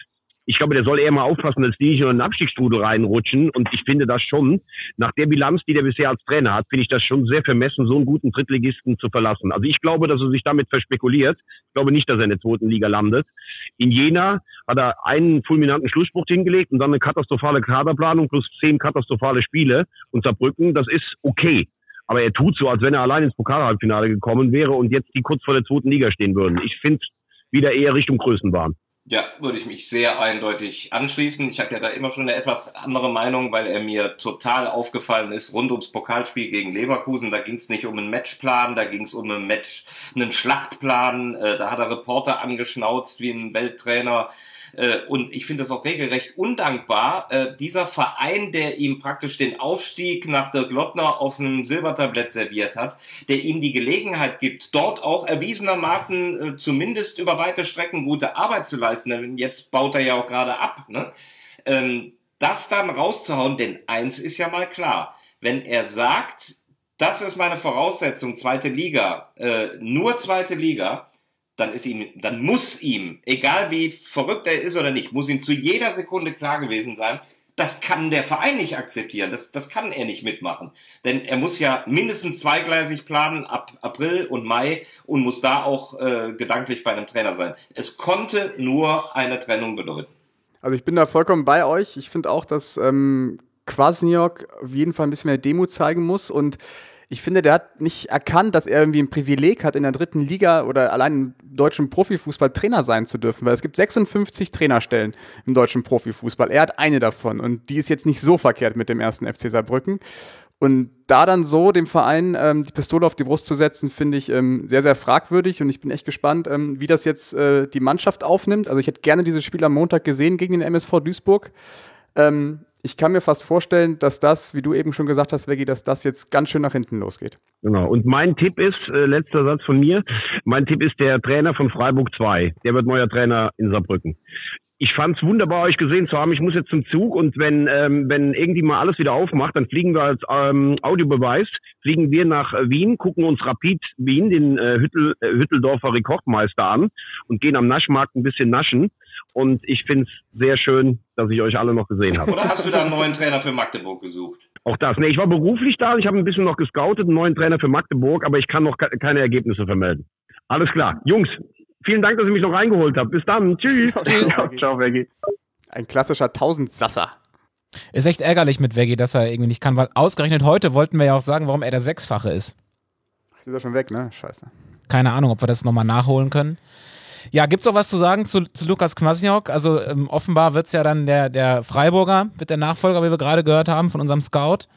[SPEAKER 9] Ich glaube, der soll eher mal aufpassen, dass die nicht in einen Abstiegsstrudel reinrutschen. Und ich finde das schon, nach der Bilanz, die der bisher als Trainer hat, finde ich das schon sehr vermessen, so einen guten Drittligisten zu verlassen. Also ich glaube, dass er sich damit verspekuliert. Ich glaube nicht, dass er in der zweiten Liga landet. In Jena hat er einen fulminanten Schlussspurt hingelegt und dann eine katastrophale Kaderplanung plus zehn katastrophale Spiele. Und Saarbrücken, das ist okay. Aber er tut so, als wenn er allein ins Pokalhalbfinale gekommen wäre und jetzt die kurz vor der zweiten Liga stehen würden. Ich finde wieder eher Richtung Größenwahn.
[SPEAKER 4] Ja, würde ich mich sehr eindeutig anschließen. Ich hatte ja da immer schon eine etwas andere Meinung, weil er mir total aufgefallen ist rund ums Pokalspiel gegen Leverkusen. Da ging es nicht um einen Matchplan, da ging es um einen Match, einen Schlachtplan. Äh, da hat er Reporter angeschnauzt wie ein Welttrainer. Äh, und ich finde das auch regelrecht undankbar. Äh, dieser Verein, der ihm praktisch den Aufstieg nach der Glottner auf einem Silbertablett serviert hat, der ihm die Gelegenheit gibt, dort auch erwiesenermaßen äh, zumindest über weite Strecken gute Arbeit zu leisten. Denn jetzt baut er ja auch gerade ab. Ne? Ähm, das dann rauszuhauen, denn eins ist ja mal klar. Wenn er sagt, das ist meine Voraussetzung, zweite Liga, äh, nur zweite Liga, dann ist ihm, dann muss ihm, egal wie verrückt er ist oder nicht, muss ihm zu jeder Sekunde klar gewesen sein, das kann der Verein nicht akzeptieren, das, das kann er nicht mitmachen. Denn er muss ja mindestens zweigleisig planen ab April und Mai und muss da auch äh, gedanklich bei einem Trainer sein. Es konnte nur eine Trennung bedeuten.
[SPEAKER 3] Also ich bin da vollkommen bei euch. Ich finde auch, dass ähm, Kwasniok auf jeden Fall ein bisschen mehr Demut zeigen muss und ich finde, der hat nicht erkannt, dass er irgendwie ein Privileg hat, in der dritten Liga oder allein im deutschen Profifußball Trainer sein zu dürfen, weil es gibt sechsundfünfzig Trainerstellen im deutschen Profifußball. Er hat eine davon und die ist jetzt nicht so verkehrt mit dem ersten F C Saarbrücken. Und da dann so dem Verein ähm, die Pistole auf die Brust zu setzen, finde ich ähm, sehr, sehr fragwürdig und ich bin echt gespannt, ähm, wie das jetzt äh, die Mannschaft aufnimmt. Also ich hätte gerne dieses Spiel am Montag gesehen gegen den M S V Duisburg. Ähm, Ich kann mir fast vorstellen, dass das, wie du eben schon gesagt hast, Veggie, dass das jetzt ganz schön nach hinten losgeht.
[SPEAKER 9] Genau. Und mein Tipp ist, äh, letzter Satz von mir, mein Tipp ist der Trainer von Freiburg zwei. Der wird neuer Trainer in Saarbrücken. Ich fand es wunderbar, euch gesehen zu haben. Ich muss jetzt zum Zug und wenn ähm, wenn irgendwie mal alles wieder aufmacht, dann fliegen wir als ähm, Audiobeweis, fliegen wir nach äh, Wien, gucken uns Rapid Wien, den äh, Hüttel, äh, Hütteldorfer Rekordmeister an und gehen am Naschmarkt ein bisschen naschen. Und ich finde es sehr schön, dass ich euch alle noch gesehen habe.
[SPEAKER 4] Oder hast du da einen neuen Trainer für Magdeburg gesucht?
[SPEAKER 9] Auch das. Nee, ich war beruflich da, ich habe ein bisschen noch gescoutet, einen neuen Trainer für Magdeburg, aber ich kann noch ke- keine Ergebnisse vermelden. Alles klar. Jungs, vielen Dank, dass ihr mich noch reingeholt habt. Bis dann. Tschüss.
[SPEAKER 3] Tschüss. Ciao, Veggie. Ein klassischer Tausendsasser.
[SPEAKER 2] Ist echt ärgerlich mit Veggie, dass er irgendwie nicht kann, weil ausgerechnet heute wollten wir ja auch sagen, warum er der Sechsfache ist.
[SPEAKER 3] Ist er schon weg, ne? Scheiße.
[SPEAKER 2] Keine Ahnung, ob wir das nochmal nachholen können. Ja, gibt's auch was zu sagen zu, zu Lukas Kwasniok? Also ähm, offenbar wird's ja dann der, der Freiburger, wird der Nachfolger, wie wir gerade gehört haben, von unserem Scout.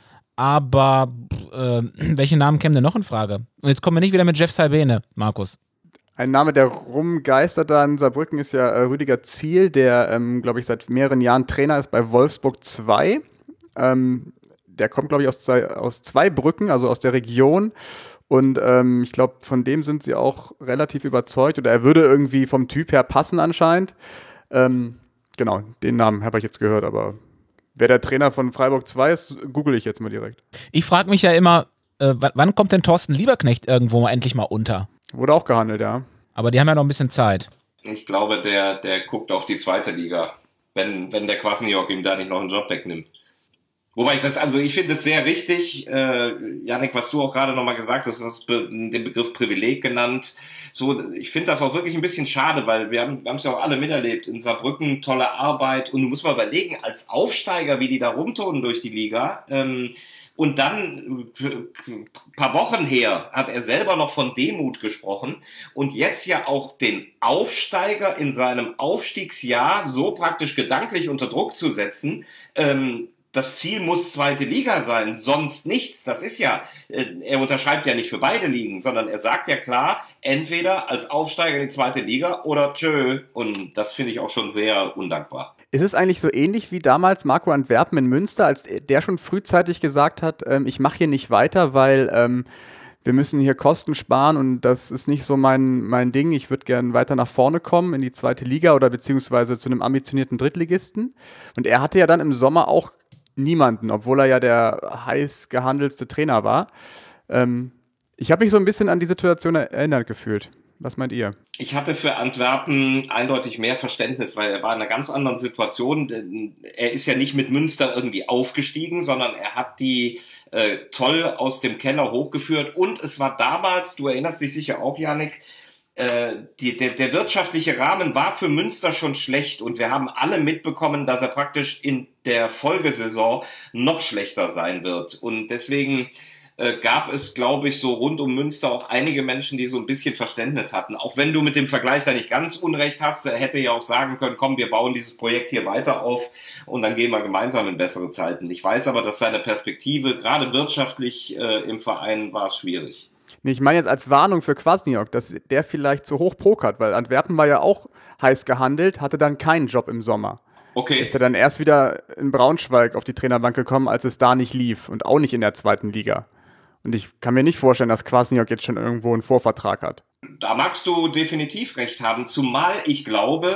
[SPEAKER 2] Aber äh, welche Namen kämen denn noch in Frage? Und jetzt kommen wir nicht wieder mit Jeff Saibene, Markus.
[SPEAKER 3] Ein Name, der rumgeistert da in Saarbrücken, ist ja äh, Rüdiger Ziel, der, ähm, glaube ich, seit mehreren Jahren Trainer ist bei Wolfsburg zwei. Ähm, der kommt, glaube ich, aus zwei, aus Zweibrücken, also aus der Region. Und ähm, ich glaube, von dem sind sie auch relativ überzeugt. Oder er würde irgendwie vom Typ her passen anscheinend. Ähm, genau, den Namen habe ich jetzt gehört. Aber wer der Trainer von Freiburg zwei ist, google ich jetzt mal direkt.
[SPEAKER 2] Ich frage mich ja immer, äh, w- wann kommt denn Thorsten Lieberknecht irgendwo mal endlich mal unter?
[SPEAKER 3] Wurde auch gehandelt, ja.
[SPEAKER 2] Aber die haben ja noch ein bisschen Zeit.
[SPEAKER 4] Ich glaube, der, der guckt auf die zweite Liga, wenn, wenn der Kwasniok ihm da nicht noch einen Job wegnimmt. Wobei ich das, also ich finde es sehr richtig, äh, Janik, was du auch gerade nochmal gesagt hast, du hast be- den Begriff Privileg genannt. So, ich finde das auch wirklich ein bisschen schade, weil wir haben wir haben es ja auch alle miterlebt. In Saarbrücken tolle Arbeit und du musst mal überlegen, als Aufsteiger, wie die da rumturnen durch die Liga, ähm, und dann, ein paar Wochen her, hat er selber noch von Demut gesprochen und jetzt ja auch den Aufsteiger in seinem Aufstiegsjahr so praktisch gedanklich unter Druck zu setzen, ähm, das Ziel muss zweite Liga sein, sonst nichts. Das ist ja, äh, er unterschreibt ja nicht für beide Ligen, sondern er sagt ja klar, entweder als Aufsteiger in die zweite Liga oder tschö. Und das finde ich auch schon sehr undankbar.
[SPEAKER 3] Ist es eigentlich so ähnlich wie damals Marco Antwerpen in Münster, als der schon frühzeitig gesagt hat, ähm, ich mache hier nicht weiter, weil ähm, wir müssen hier Kosten sparen und das ist nicht so mein, mein Ding. Ich würde gerne weiter nach vorne kommen in die zweite Liga oder beziehungsweise zu einem ambitionierten Drittligisten. Und er hatte ja dann im Sommer auch niemanden, obwohl er ja der heiß gehandelste Trainer war. Ähm, ich habe mich so ein bisschen an die Situation erinnert gefühlt. Was meint ihr?
[SPEAKER 4] Ich hatte für Antwerpen eindeutig mehr Verständnis, weil er war in einer ganz anderen Situation. Er ist ja nicht mit Münster irgendwie aufgestiegen, sondern er hat die äh, toll aus dem Keller hochgeführt. Und es war damals, du erinnerst dich sicher auch, Jannik, äh, die, der, der wirtschaftliche Rahmen war für Münster schon schlecht. Und wir haben alle mitbekommen, dass er praktisch in der Folgesaison noch schlechter sein wird. Und deswegen äh, gab es, glaube ich, so rund um Münster auch einige Menschen, die so ein bisschen Verständnis hatten. Auch wenn du mit dem Vergleich da nicht ganz unrecht hast, er hätte ja auch sagen können, komm, wir bauen dieses Projekt hier weiter auf und dann gehen wir gemeinsam in bessere Zeiten. Ich weiß aber, dass seine Perspektive, gerade wirtschaftlich äh, im Verein, war es schwierig.
[SPEAKER 3] Nee, ich meine jetzt als Warnung für Kwasniok, dass der vielleicht zu hoch pokert, weil Antwerpen war ja auch heiß gehandelt, hatte dann keinen Job im Sommer.
[SPEAKER 4] Okay.
[SPEAKER 3] Ist er dann erst wieder in Braunschweig auf die Trainerbank gekommen, als es da nicht lief und auch nicht in der zweiten Liga. Und ich kann mir nicht vorstellen, dass Kwasniok jetzt schon irgendwo einen Vorvertrag hat.
[SPEAKER 4] Da magst du definitiv recht haben, zumal ich glaube,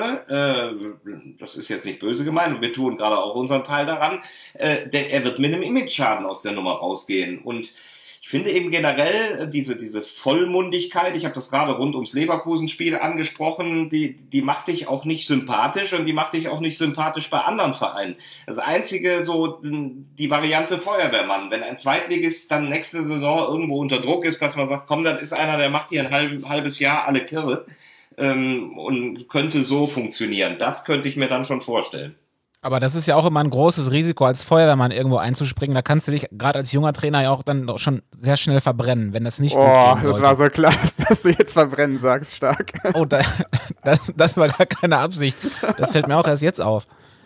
[SPEAKER 4] äh, das ist jetzt nicht böse gemeint, und wir tun gerade auch unseren Teil daran, äh, der, er wird mit einem Image-Schaden aus der Nummer rausgehen. Und ich finde eben generell diese diese Vollmundigkeit, ich habe das gerade rund ums Leverkusen-Spiel angesprochen, die die macht dich auch nicht sympathisch und die macht dich auch nicht sympathisch bei anderen Vereinen. Das Einzige, so die Variante Feuerwehrmann, wenn ein Zweitligist dann nächste Saison irgendwo unter Druck ist, dass man sagt, komm, das ist einer, der macht hier ein halb, halbes Jahr alle Kirre ähm, und könnte so funktionieren. Das könnte ich mir dann schon vorstellen.
[SPEAKER 2] Aber das ist ja auch immer ein großes Risiko, als Feuerwehrmann irgendwo einzuspringen. Da kannst du dich gerade als junger Trainer ja auch dann schon sehr schnell verbrennen, wenn das nicht gut
[SPEAKER 3] Oh,
[SPEAKER 2] gehen
[SPEAKER 3] das
[SPEAKER 2] sollte.
[SPEAKER 3] war so klar, dass du jetzt verbrennen sagst, stark.
[SPEAKER 2] Oh, da, das, das war gar keine Absicht. Das fällt mir auch erst jetzt auf.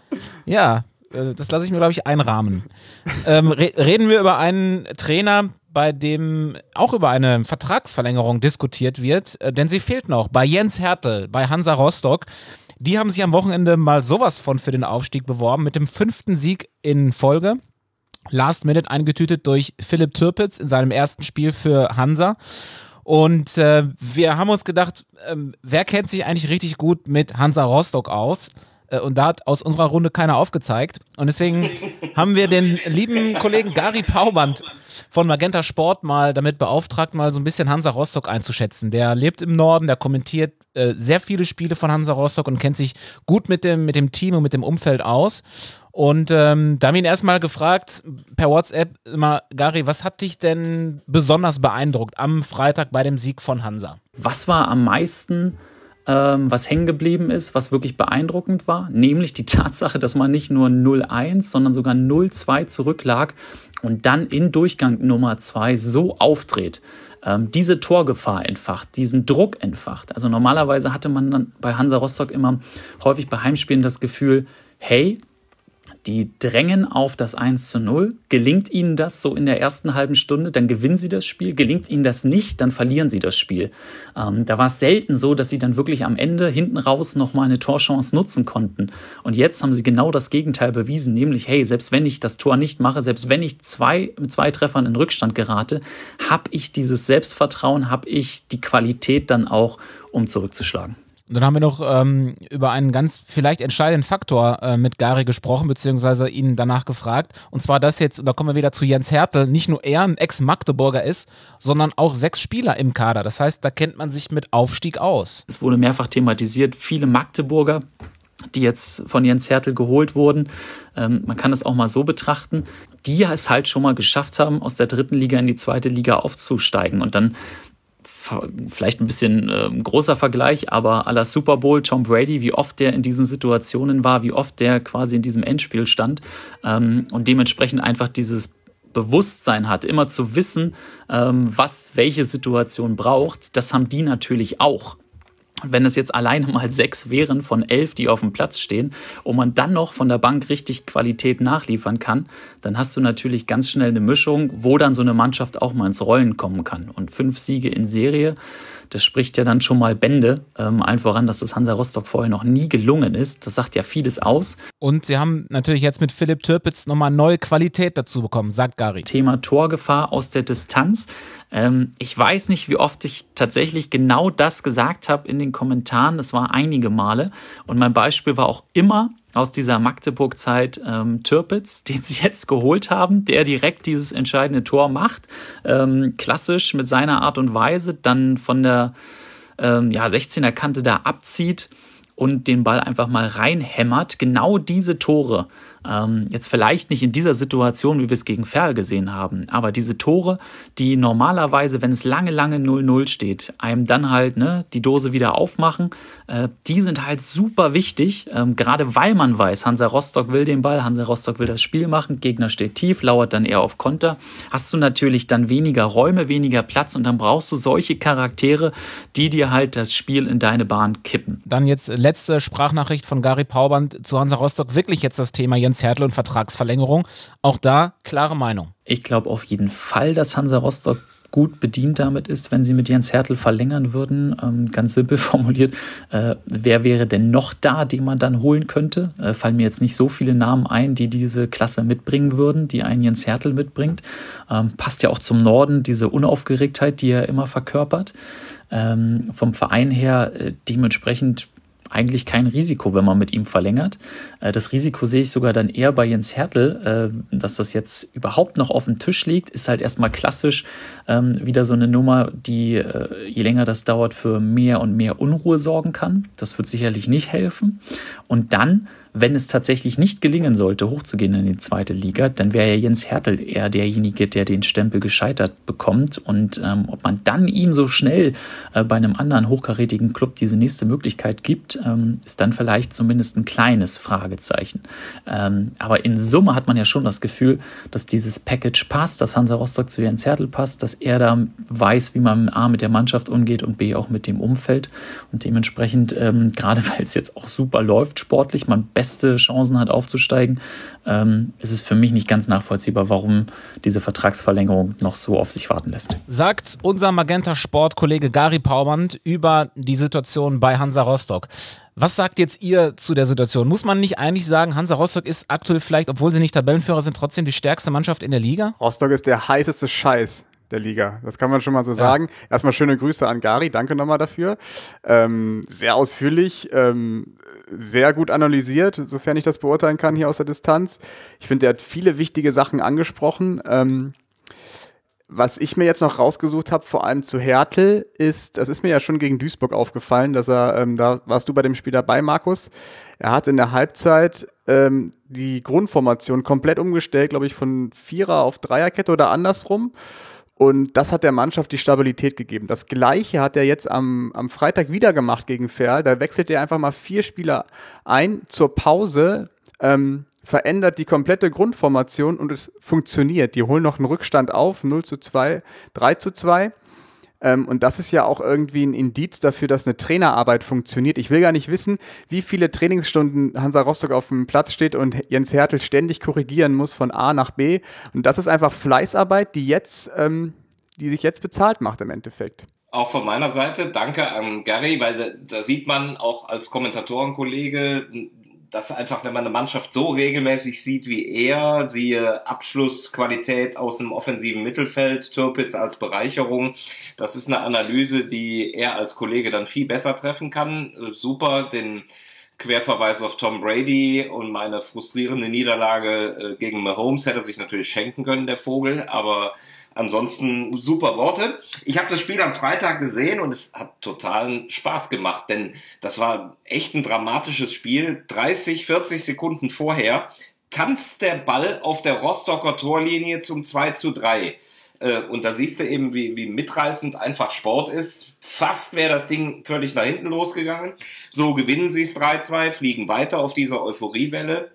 [SPEAKER 2] Ja, das lasse ich mir, glaube ich, einrahmen. Ähm, re- reden wir über einen Trainer, bei dem auch über eine Vertragsverlängerung diskutiert wird, äh, denn sie fehlt noch. Bei Jens Hertel, bei Hansa Rostock. Die haben sich am Wochenende mal sowas von für den Aufstieg beworben, mit dem fünften Sieg in Folge. Last Minute eingetütet durch Philipp Türpitz in seinem ersten Spiel für Hansa. Und äh, wir haben uns gedacht, äh, wer kennt sich eigentlich richtig gut mit Hansa Rostock aus? Äh, und da hat aus unserer Runde keiner aufgezeigt. Und deswegen haben wir den lieben Kollegen Gary Pauband von Magenta Sport mal damit beauftragt, mal so ein bisschen Hansa Rostock einzuschätzen. Der lebt im Norden, der kommentiert äh, sehr viele Spiele von Hansa Rostock und kennt sich gut mit dem, mit dem Team und mit dem Umfeld aus. Und ähm, da haben wir ihn erstmal gefragt, per WhatsApp, immer, Gary, was hat dich denn besonders beeindruckt am Freitag bei dem Sieg von Hansa?
[SPEAKER 10] Was war am meisten, ähm, was hängen geblieben ist, was wirklich beeindruckend war? Nämlich die Tatsache, dass man nicht nur null eins, sondern sogar null zwei zurücklag und dann in Durchgang Nummer zwei so aufdreht. Ähm, diese Torgefahr entfacht, diesen Druck entfacht. Also normalerweise hatte man dann bei Hansa Rostock immer häufig bei Heimspielen das Gefühl, hey, die drängen auf das eins zu null. Gelingt ihnen das so in der ersten halben Stunde, dann gewinnen sie das Spiel. Gelingt ihnen das nicht, dann verlieren sie das Spiel. Ähm, da war es selten so, dass sie dann wirklich am Ende hinten raus nochmal eine Torchance nutzen konnten. Und jetzt haben sie genau das Gegenteil bewiesen, nämlich, hey, selbst wenn ich das Tor nicht mache, selbst wenn ich zwei, mit zwei Treffern in Rückstand gerate, habe ich dieses Selbstvertrauen, habe ich die Qualität dann auch, um zurückzuschlagen.
[SPEAKER 2] Und dann haben wir noch ähm, über einen ganz vielleicht entscheidenden Faktor äh, mit Gary gesprochen, beziehungsweise ihn danach gefragt. Und zwar das jetzt, und da kommen wir wieder zu Jens Hertel, nicht nur er ein Ex-Magdeburger ist, sondern auch sechs Spieler im Kader. Das heißt, da kennt man sich mit Aufstieg aus.
[SPEAKER 10] Es wurde mehrfach thematisiert, viele Magdeburger, die jetzt von Jens Hertel geholt wurden. Ähm, man kann es auch mal so betrachten, die es halt schon mal geschafft haben, aus der dritten Liga in die zweite Liga aufzusteigen. Und dann vielleicht ein bisschen äh, großer Vergleich, aber à la Super Bowl, Tom Brady, wie oft der in diesen Situationen war, wie oft der quasi in diesem Endspiel stand ähm, und dementsprechend einfach dieses Bewusstsein hat, immer zu wissen, ähm, was welche Situation braucht, das haben die natürlich auch. Und wenn es jetzt alleine mal sechs wären von elf, die auf dem Platz stehen, und man dann noch von der Bank richtig Qualität nachliefern kann, dann hast du natürlich ganz schnell eine Mischung, wo dann so eine Mannschaft auch mal ins Rollen kommen kann. Und fünf Siege in Serie, das spricht ja dann schon mal Bände. Ähm, allen voran, dass das Hansa Rostock vorher noch nie gelungen ist. Das sagt ja vieles aus.
[SPEAKER 2] Und sie haben natürlich jetzt mit Philipp Türpitz nochmal neue Qualität dazu bekommen, sagt Gary.
[SPEAKER 10] Thema Torgefahr aus der Distanz. Ähm, ich weiß nicht, wie oft ich tatsächlich genau das gesagt habe in den Kommentaren. Das war einige Male. Und mein Beispiel war auch immer aus dieser Magdeburg-Zeit ähm, Türpitz, den sie jetzt geholt haben, der direkt dieses entscheidende Tor macht. Ähm, klassisch mit seiner Art und Weise, dann von der ähm, ja, sechzehner-Kante da abzieht und den Ball einfach mal reinhämmert. Genau diese Tore, ähm, jetzt vielleicht nicht in dieser Situation, wie wir es gegen Verl gesehen haben, aber diese Tore, die normalerweise, wenn es lange, lange null null steht, einem dann halt ne, die Dose wieder aufmachen, äh, die sind halt super wichtig, ähm, gerade weil man weiß, Hansa Rostock will den Ball, Hansa Rostock will das Spiel machen, Gegner steht tief, lauert dann eher auf Konter, hast du natürlich dann weniger Räume, weniger Platz und dann brauchst du solche Charaktere, die dir halt das Spiel in deine Bahn kippen.
[SPEAKER 2] Dann jetzt letzte Sprachnachricht von Gary Pauband zu Hansa Rostock, wirklich jetzt das Thema Jens Hertel und Vertragsverlängerung. Auch da klare Meinung.
[SPEAKER 10] Ich glaube auf jeden Fall, dass Hansa Rostock gut bedient damit ist, wenn sie mit Jens Hertel verlängern würden. Ähm, ganz simpel formuliert, äh, wer wäre denn noch da, den man dann holen könnte? Äh, fallen mir jetzt nicht so viele Namen ein, die diese Klasse mitbringen würden, die ein Jens Hertel mitbringt. Ähm, passt ja auch zum Norden, diese Unaufgeregtheit, die er immer verkörpert. Ähm, vom Verein her äh, dementsprechend eigentlich kein Risiko, wenn man mit ihm verlängert. Das Risiko sehe ich sogar dann eher bei Jens Hertel, dass das jetzt überhaupt noch auf dem Tisch liegt, ist halt erstmal klassisch wieder so eine Nummer, die, je länger das dauert, für mehr und mehr Unruhe sorgen kann. Das wird sicherlich nicht helfen. Und dann, wenn es tatsächlich nicht gelingen sollte, hochzugehen in die zweite Liga, dann wäre ja Jens Hertel eher derjenige, der den Stempel gescheitert bekommt. Und ähm, ob man dann ihm so schnell äh, bei einem anderen hochkarätigen Club diese nächste Möglichkeit gibt, ähm, ist dann vielleicht zumindest ein kleines Fragezeichen. Ähm, aber in Summe hat man ja schon das Gefühl, dass dieses Package passt, dass Hansa Rostock zu Jens Hertel passt, dass er da weiß, wie man A mit der Mannschaft umgeht und B auch mit dem Umfeld. Und dementsprechend, ähm, gerade weil es jetzt auch super läuft sportlich, man besser beste Chancen hat aufzusteigen, ähm, ist es für mich nicht ganz nachvollziehbar, warum diese Vertragsverlängerung noch so auf sich warten lässt.
[SPEAKER 2] Sagt unser Magenta-Sport-Kollege Gary Pauband über die Situation bei Hansa Rostock. Was sagt jetzt ihr zu der Situation? Muss man nicht eigentlich sagen, Hansa Rostock ist aktuell vielleicht, obwohl sie nicht Tabellenführer sind, trotzdem die stärkste Mannschaft in der Liga?
[SPEAKER 3] Rostock ist der heißeste Scheiß der Liga. Das kann man schon mal so ja. sagen. Erstmal schöne Grüße an Gary, danke nochmal dafür. Ähm, sehr ausführlich, ähm, sehr gut analysiert, sofern ich das beurteilen kann hier aus der Distanz. Ich finde, er hat viele wichtige Sachen angesprochen. Ähm, was ich mir jetzt noch rausgesucht habe, vor allem zu Hertel, ist, das ist mir ja schon gegen Duisburg aufgefallen, dass er, ähm, da warst du bei dem Spiel dabei, Markus, er hat in der Halbzeit ähm, die Grundformation komplett umgestellt, glaube ich, von Vierer auf Dreierkette oder andersrum. Und das hat der Mannschaft die Stabilität gegeben. Das Gleiche hat er jetzt am, am Freitag wieder gemacht gegen Verl. Da wechselt er einfach mal vier Spieler ein zur Pause, ähm, verändert die komplette Grundformation und es funktioniert. Die holen noch einen Rückstand auf, null zu zwei, drei zu zwei. Ähm, und das ist ja auch irgendwie ein Indiz dafür, dass eine Trainerarbeit funktioniert. Ich will gar nicht wissen, wie viele Trainingsstunden Hansa Rostock auf dem Platz steht und Jens Hertel ständig korrigieren muss von A nach B. Und das ist einfach Fleißarbeit, die jetzt, ähm, die sich jetzt bezahlt macht im Endeffekt.
[SPEAKER 4] Auch von meiner Seite danke an Gary, weil da, da sieht man auch als Kommentatorenkollege, dass einfach, wenn man eine Mannschaft so regelmäßig sieht wie er, siehe Abschlussqualität aus dem offensiven Mittelfeld, Türpitz als Bereicherung, das ist eine Analyse, die er als Kollege dann viel besser treffen kann. Super, den Querverweis auf Tom Brady und meine frustrierende Niederlage gegen Mahomes hätte er sich natürlich schenken können, der Vogel, aber ansonsten super Worte. Ich habe das Spiel am Freitag gesehen und es hat totalen Spaß gemacht, denn das war echt ein dramatisches Spiel. dreißig, vierzig Sekunden vorher tanzt der Ball auf der Rostocker Torlinie zum zwei zu drei. Und da siehst du eben, wie, wie mitreißend einfach Sport ist. Fast wäre das Ding völlig nach hinten losgegangen. So gewinnen sie es drei zwei, fliegen weiter auf dieser Euphoriewelle.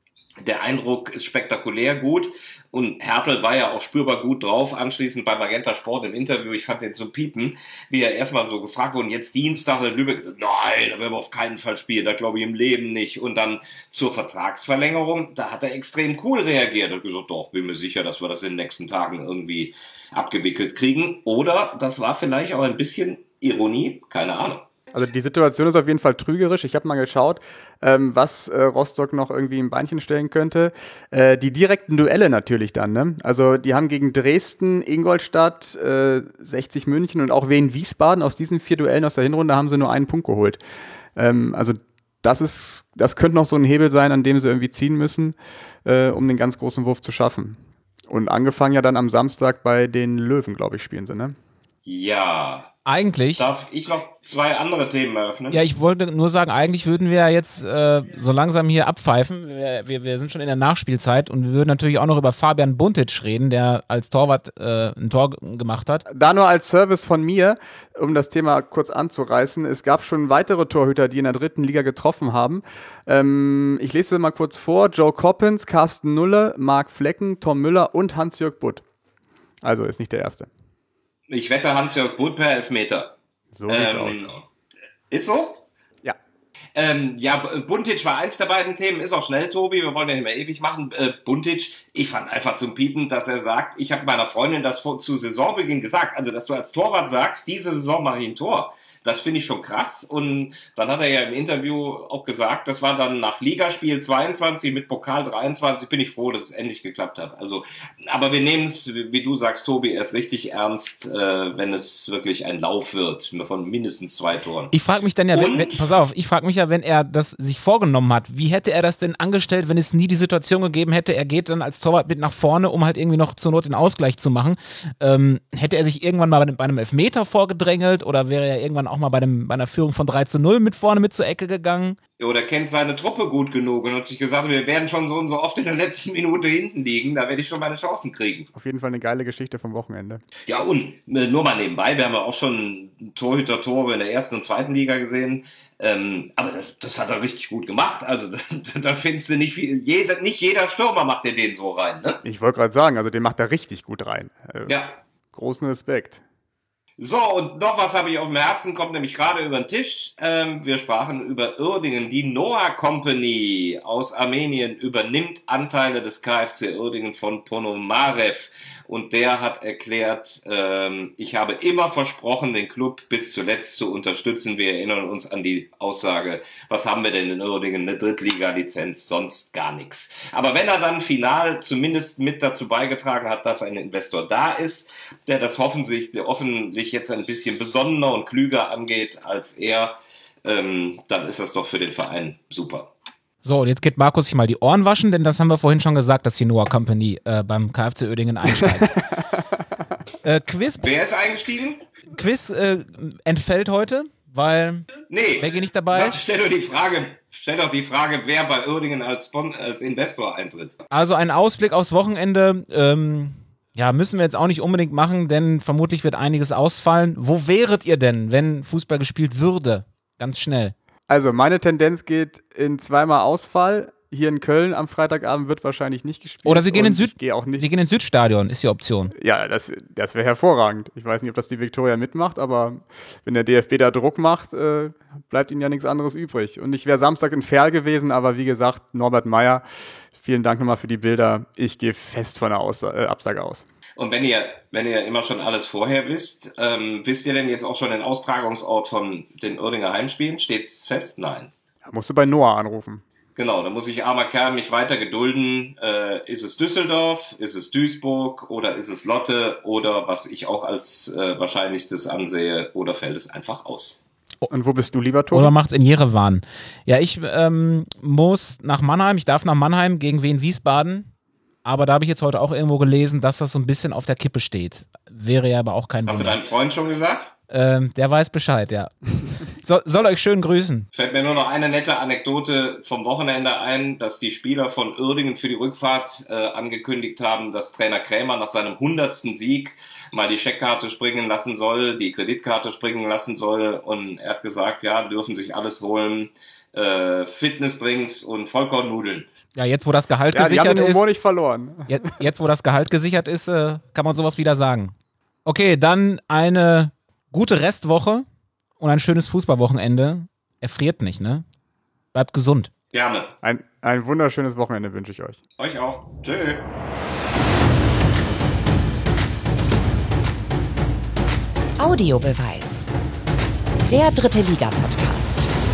[SPEAKER 4] Der Eindruck ist spektakulär gut und Hertel war ja auch spürbar gut drauf, anschließend bei Magenta Sport im Interview, ich fand den zum Piepen, wie er erstmal so gefragt wurde, und jetzt Dienstag in Lübeck, nein, da werden wir auf keinen Fall spielen, da glaube ich im Leben nicht. Und dann zur Vertragsverlängerung, da hat er extrem cool reagiert und gesagt, doch, bin mir sicher, dass wir das in den nächsten Tagen irgendwie abgewickelt kriegen. Oder das war vielleicht auch ein bisschen Ironie, keine Ahnung.
[SPEAKER 3] Also die Situation ist auf jeden Fall trügerisch. Ich habe mal geschaut, ähm, was äh, Rostock noch irgendwie im Beinchen stellen könnte. Äh, die direkten Duelle natürlich dann. Ne? Also die haben gegen Dresden, Ingolstadt, äh, sechzig München und auch Wien Wiesbaden aus diesen vier Duellen aus der Hinrunde haben sie nur einen Punkt geholt. Ähm, also das ist, das könnte noch so ein Hebel sein, an dem sie irgendwie ziehen müssen, äh, um den ganz großen Wurf zu schaffen. Und angefangen ja dann am Samstag bei den Löwen, glaube ich, spielen sie, ne?
[SPEAKER 4] Ja.
[SPEAKER 2] Eigentlich.
[SPEAKER 4] Darf ich noch zwei andere Themen eröffnen?
[SPEAKER 2] Ja, ich wollte nur sagen, eigentlich würden wir jetzt äh, so langsam hier abpfeifen. Wir, wir, wir sind schon in der Nachspielzeit und wir würden natürlich auch noch über Fabian Buntic reden, der als Torwart äh, ein Tor g- gemacht hat.
[SPEAKER 3] Da nur als Service von mir, um das Thema kurz anzureißen. Es gab schon weitere Torhüter, die in der dritten Liga getroffen haben. Ähm, ich lese mal kurz vor. Joe Coppens, Carsten Nulle, Marc Flecken, Tom Müller und Hans-Jörg Butt. Also ist nicht der Erste.
[SPEAKER 4] Ich wette Hans-Jörg Butt per Elfmeter.
[SPEAKER 3] So sieht's
[SPEAKER 4] ähm,
[SPEAKER 3] aus.
[SPEAKER 4] Ist so?
[SPEAKER 3] Ja.
[SPEAKER 4] Ähm, ja, Buntic war eins der beiden Themen, ist auch schnell, Tobi, wir wollen ja nicht mehr ewig machen. Äh, Buntic, ich fand einfach zum Piepen, dass er sagt, ich habe meiner Freundin das vor, zu Saisonbeginn gesagt, also dass du als Torwart sagst, diese Saison mache ich ein Tor. Das finde ich schon krass. Und dann hat er ja im Interview auch gesagt, das war dann nach Ligaspiel zweiundzwanzig mit Pokal dreiundzwanzig, bin ich froh, dass es endlich geklappt hat. Also, aber wir nehmen es, wie du sagst, Tobi, erst richtig ernst, äh, wenn es wirklich ein Lauf wird von mindestens zwei Toren.
[SPEAKER 2] Ich frage mich dann ja, wenn, wenn, pass auf, ich frage mich ja, wenn er das sich vorgenommen hat, wie hätte er das denn angestellt, wenn es nie die Situation gegeben hätte, er geht dann als Torwart mit nach vorne, um halt irgendwie noch zur Not den Ausgleich zu machen. Ähm, hätte er sich irgendwann mal bei einem Elfmeter vorgedrängelt oder wäre er irgendwann auch mal bei, dem, bei einer Führung von drei zu null mit vorne mit zur Ecke gegangen?
[SPEAKER 4] Oder kennt seine Truppe gut genug und hat sich gesagt, wir werden schon so und so oft in der letzten Minute hinten liegen, da werde ich schon meine Chancen kriegen.
[SPEAKER 3] Auf jeden Fall eine geile Geschichte vom Wochenende.
[SPEAKER 4] Ja, und äh, nur mal nebenbei, wir haben ja auch schon Torhüter-Tore in der ersten und zweiten Liga gesehen, ähm, aber das, das hat er richtig gut gemacht. Also da, da findest du nicht viel, jeder, nicht jeder Stürmer macht dir den so rein, ne?
[SPEAKER 3] Ich wollte gerade sagen, also den macht er richtig gut rein. Äh,
[SPEAKER 4] ja.
[SPEAKER 3] Großen Respekt.
[SPEAKER 4] So, und noch was habe ich auf dem Herzen, kommt nämlich gerade über den Tisch. Ähm, wir sprachen über Uerdingen. Die Noah Company aus Armenien übernimmt Anteile des KfC Uerdingen von Ponomarev. Und der hat erklärt, ähm, ich habe immer versprochen, den Club bis zuletzt zu unterstützen. Wir erinnern uns an die Aussage, was haben wir denn in Uerdingen? Eine Drittliga-Lizenz, sonst gar nichts. Aber wenn er dann final zumindest mit dazu beigetragen hat, dass ein Investor da ist, der das hoffentlich, der offensichtlich jetzt ein bisschen besonnener und klüger angeht als er, ähm, dann ist das doch für den Verein super.
[SPEAKER 2] So, und jetzt geht Markus sich mal die Ohren waschen, denn das haben wir vorhin schon gesagt, dass die Noah Company äh, beim KfC Uerdingen einsteigt. äh, Quiz.
[SPEAKER 4] Wer ist eingestiegen?
[SPEAKER 2] Quiz äh, entfällt heute, weil
[SPEAKER 4] nee,
[SPEAKER 2] Becky nicht dabei ist.
[SPEAKER 4] Stell doch die Frage, stell doch die Frage, wer bei Uerdingen als, Spon- als Investor eintritt.
[SPEAKER 2] Also ein Ausblick aufs Wochenende, ähm, ja, müssen wir jetzt auch nicht unbedingt machen, denn vermutlich wird einiges ausfallen. Wo wäret ihr denn, wenn Fußball gespielt würde? Ganz schnell.
[SPEAKER 3] Also meine Tendenz geht in zweimal Ausfall. Hier in Köln am Freitagabend wird wahrscheinlich nicht gespielt.
[SPEAKER 2] Oder sie gehen ins Süd-
[SPEAKER 3] auch nicht.
[SPEAKER 2] Sie gehen ins Südstadion, ist die Option.
[SPEAKER 3] Ja, das, das wäre hervorragend. Ich weiß nicht, ob das die Viktoria mitmacht, aber wenn der D F B da Druck macht, äh, bleibt ihnen ja nichts anderes übrig. Und ich wäre Samstag in Ferl gewesen, aber wie gesagt, Norbert Meyer, vielen Dank nochmal für die Bilder. Ich gehe fest von der Aus- äh, Absage aus.
[SPEAKER 4] Und wenn ihr, wenn ihr immer schon alles vorher wisst, ähm, wisst ihr denn jetzt auch schon den Austragungsort von den Uerdinger Heimspielen? Steht's fest? Nein.
[SPEAKER 3] Da musst du bei Noah anrufen.
[SPEAKER 4] Genau, da muss ich, armer Kerl, mich weiter gedulden. Äh, ist es Düsseldorf, ist es Duisburg oder ist es Lotte oder was ich auch als äh, wahrscheinlichstes ansehe, oder fällt es einfach aus?
[SPEAKER 3] Und wo bist du lieber, Tobi?
[SPEAKER 2] Oder macht's in Jerewan? Ja, ich ähm, muss nach Mannheim, ich darf nach Mannheim gegen Wien Wiesbaden. Aber da habe ich jetzt heute auch irgendwo gelesen, dass das so ein bisschen auf der Kippe steht. Wäre ja aber auch kein
[SPEAKER 4] Hast
[SPEAKER 2] Wunder.
[SPEAKER 4] du deinem Freund schon gesagt?
[SPEAKER 2] Ähm, der weiß Bescheid, ja. So, soll euch schön grüßen.
[SPEAKER 4] Fällt mir nur noch eine nette Anekdote vom Wochenende ein, dass die Spieler von Uerdingen für die Rückfahrt äh, angekündigt haben, dass Trainer Krämer nach seinem hundertsten Sieg mal die Scheckkarte springen lassen soll, die Kreditkarte springen lassen soll. Und er hat gesagt, ja, dürfen sich alles holen. Äh, Fitnessdrinks und Vollkornnudeln.
[SPEAKER 2] Ja, jetzt wo das Gehalt
[SPEAKER 3] ja,
[SPEAKER 2] gesichert
[SPEAKER 3] die haben den Humor
[SPEAKER 2] ist,
[SPEAKER 3] nicht verloren.
[SPEAKER 2] Jetzt, jetzt wo das Gehalt gesichert ist, äh, kann man sowas wieder sagen. Okay, dann eine gute Restwoche und ein schönes Fußballwochenende. Erfriert nicht, ne? Bleibt gesund.
[SPEAKER 4] Gerne.
[SPEAKER 3] Ein, ein wunderschönes Wochenende wünsche ich euch.
[SPEAKER 4] Euch auch. Tschö.
[SPEAKER 1] Audiobeweis. Der dritte Liga-Podcast.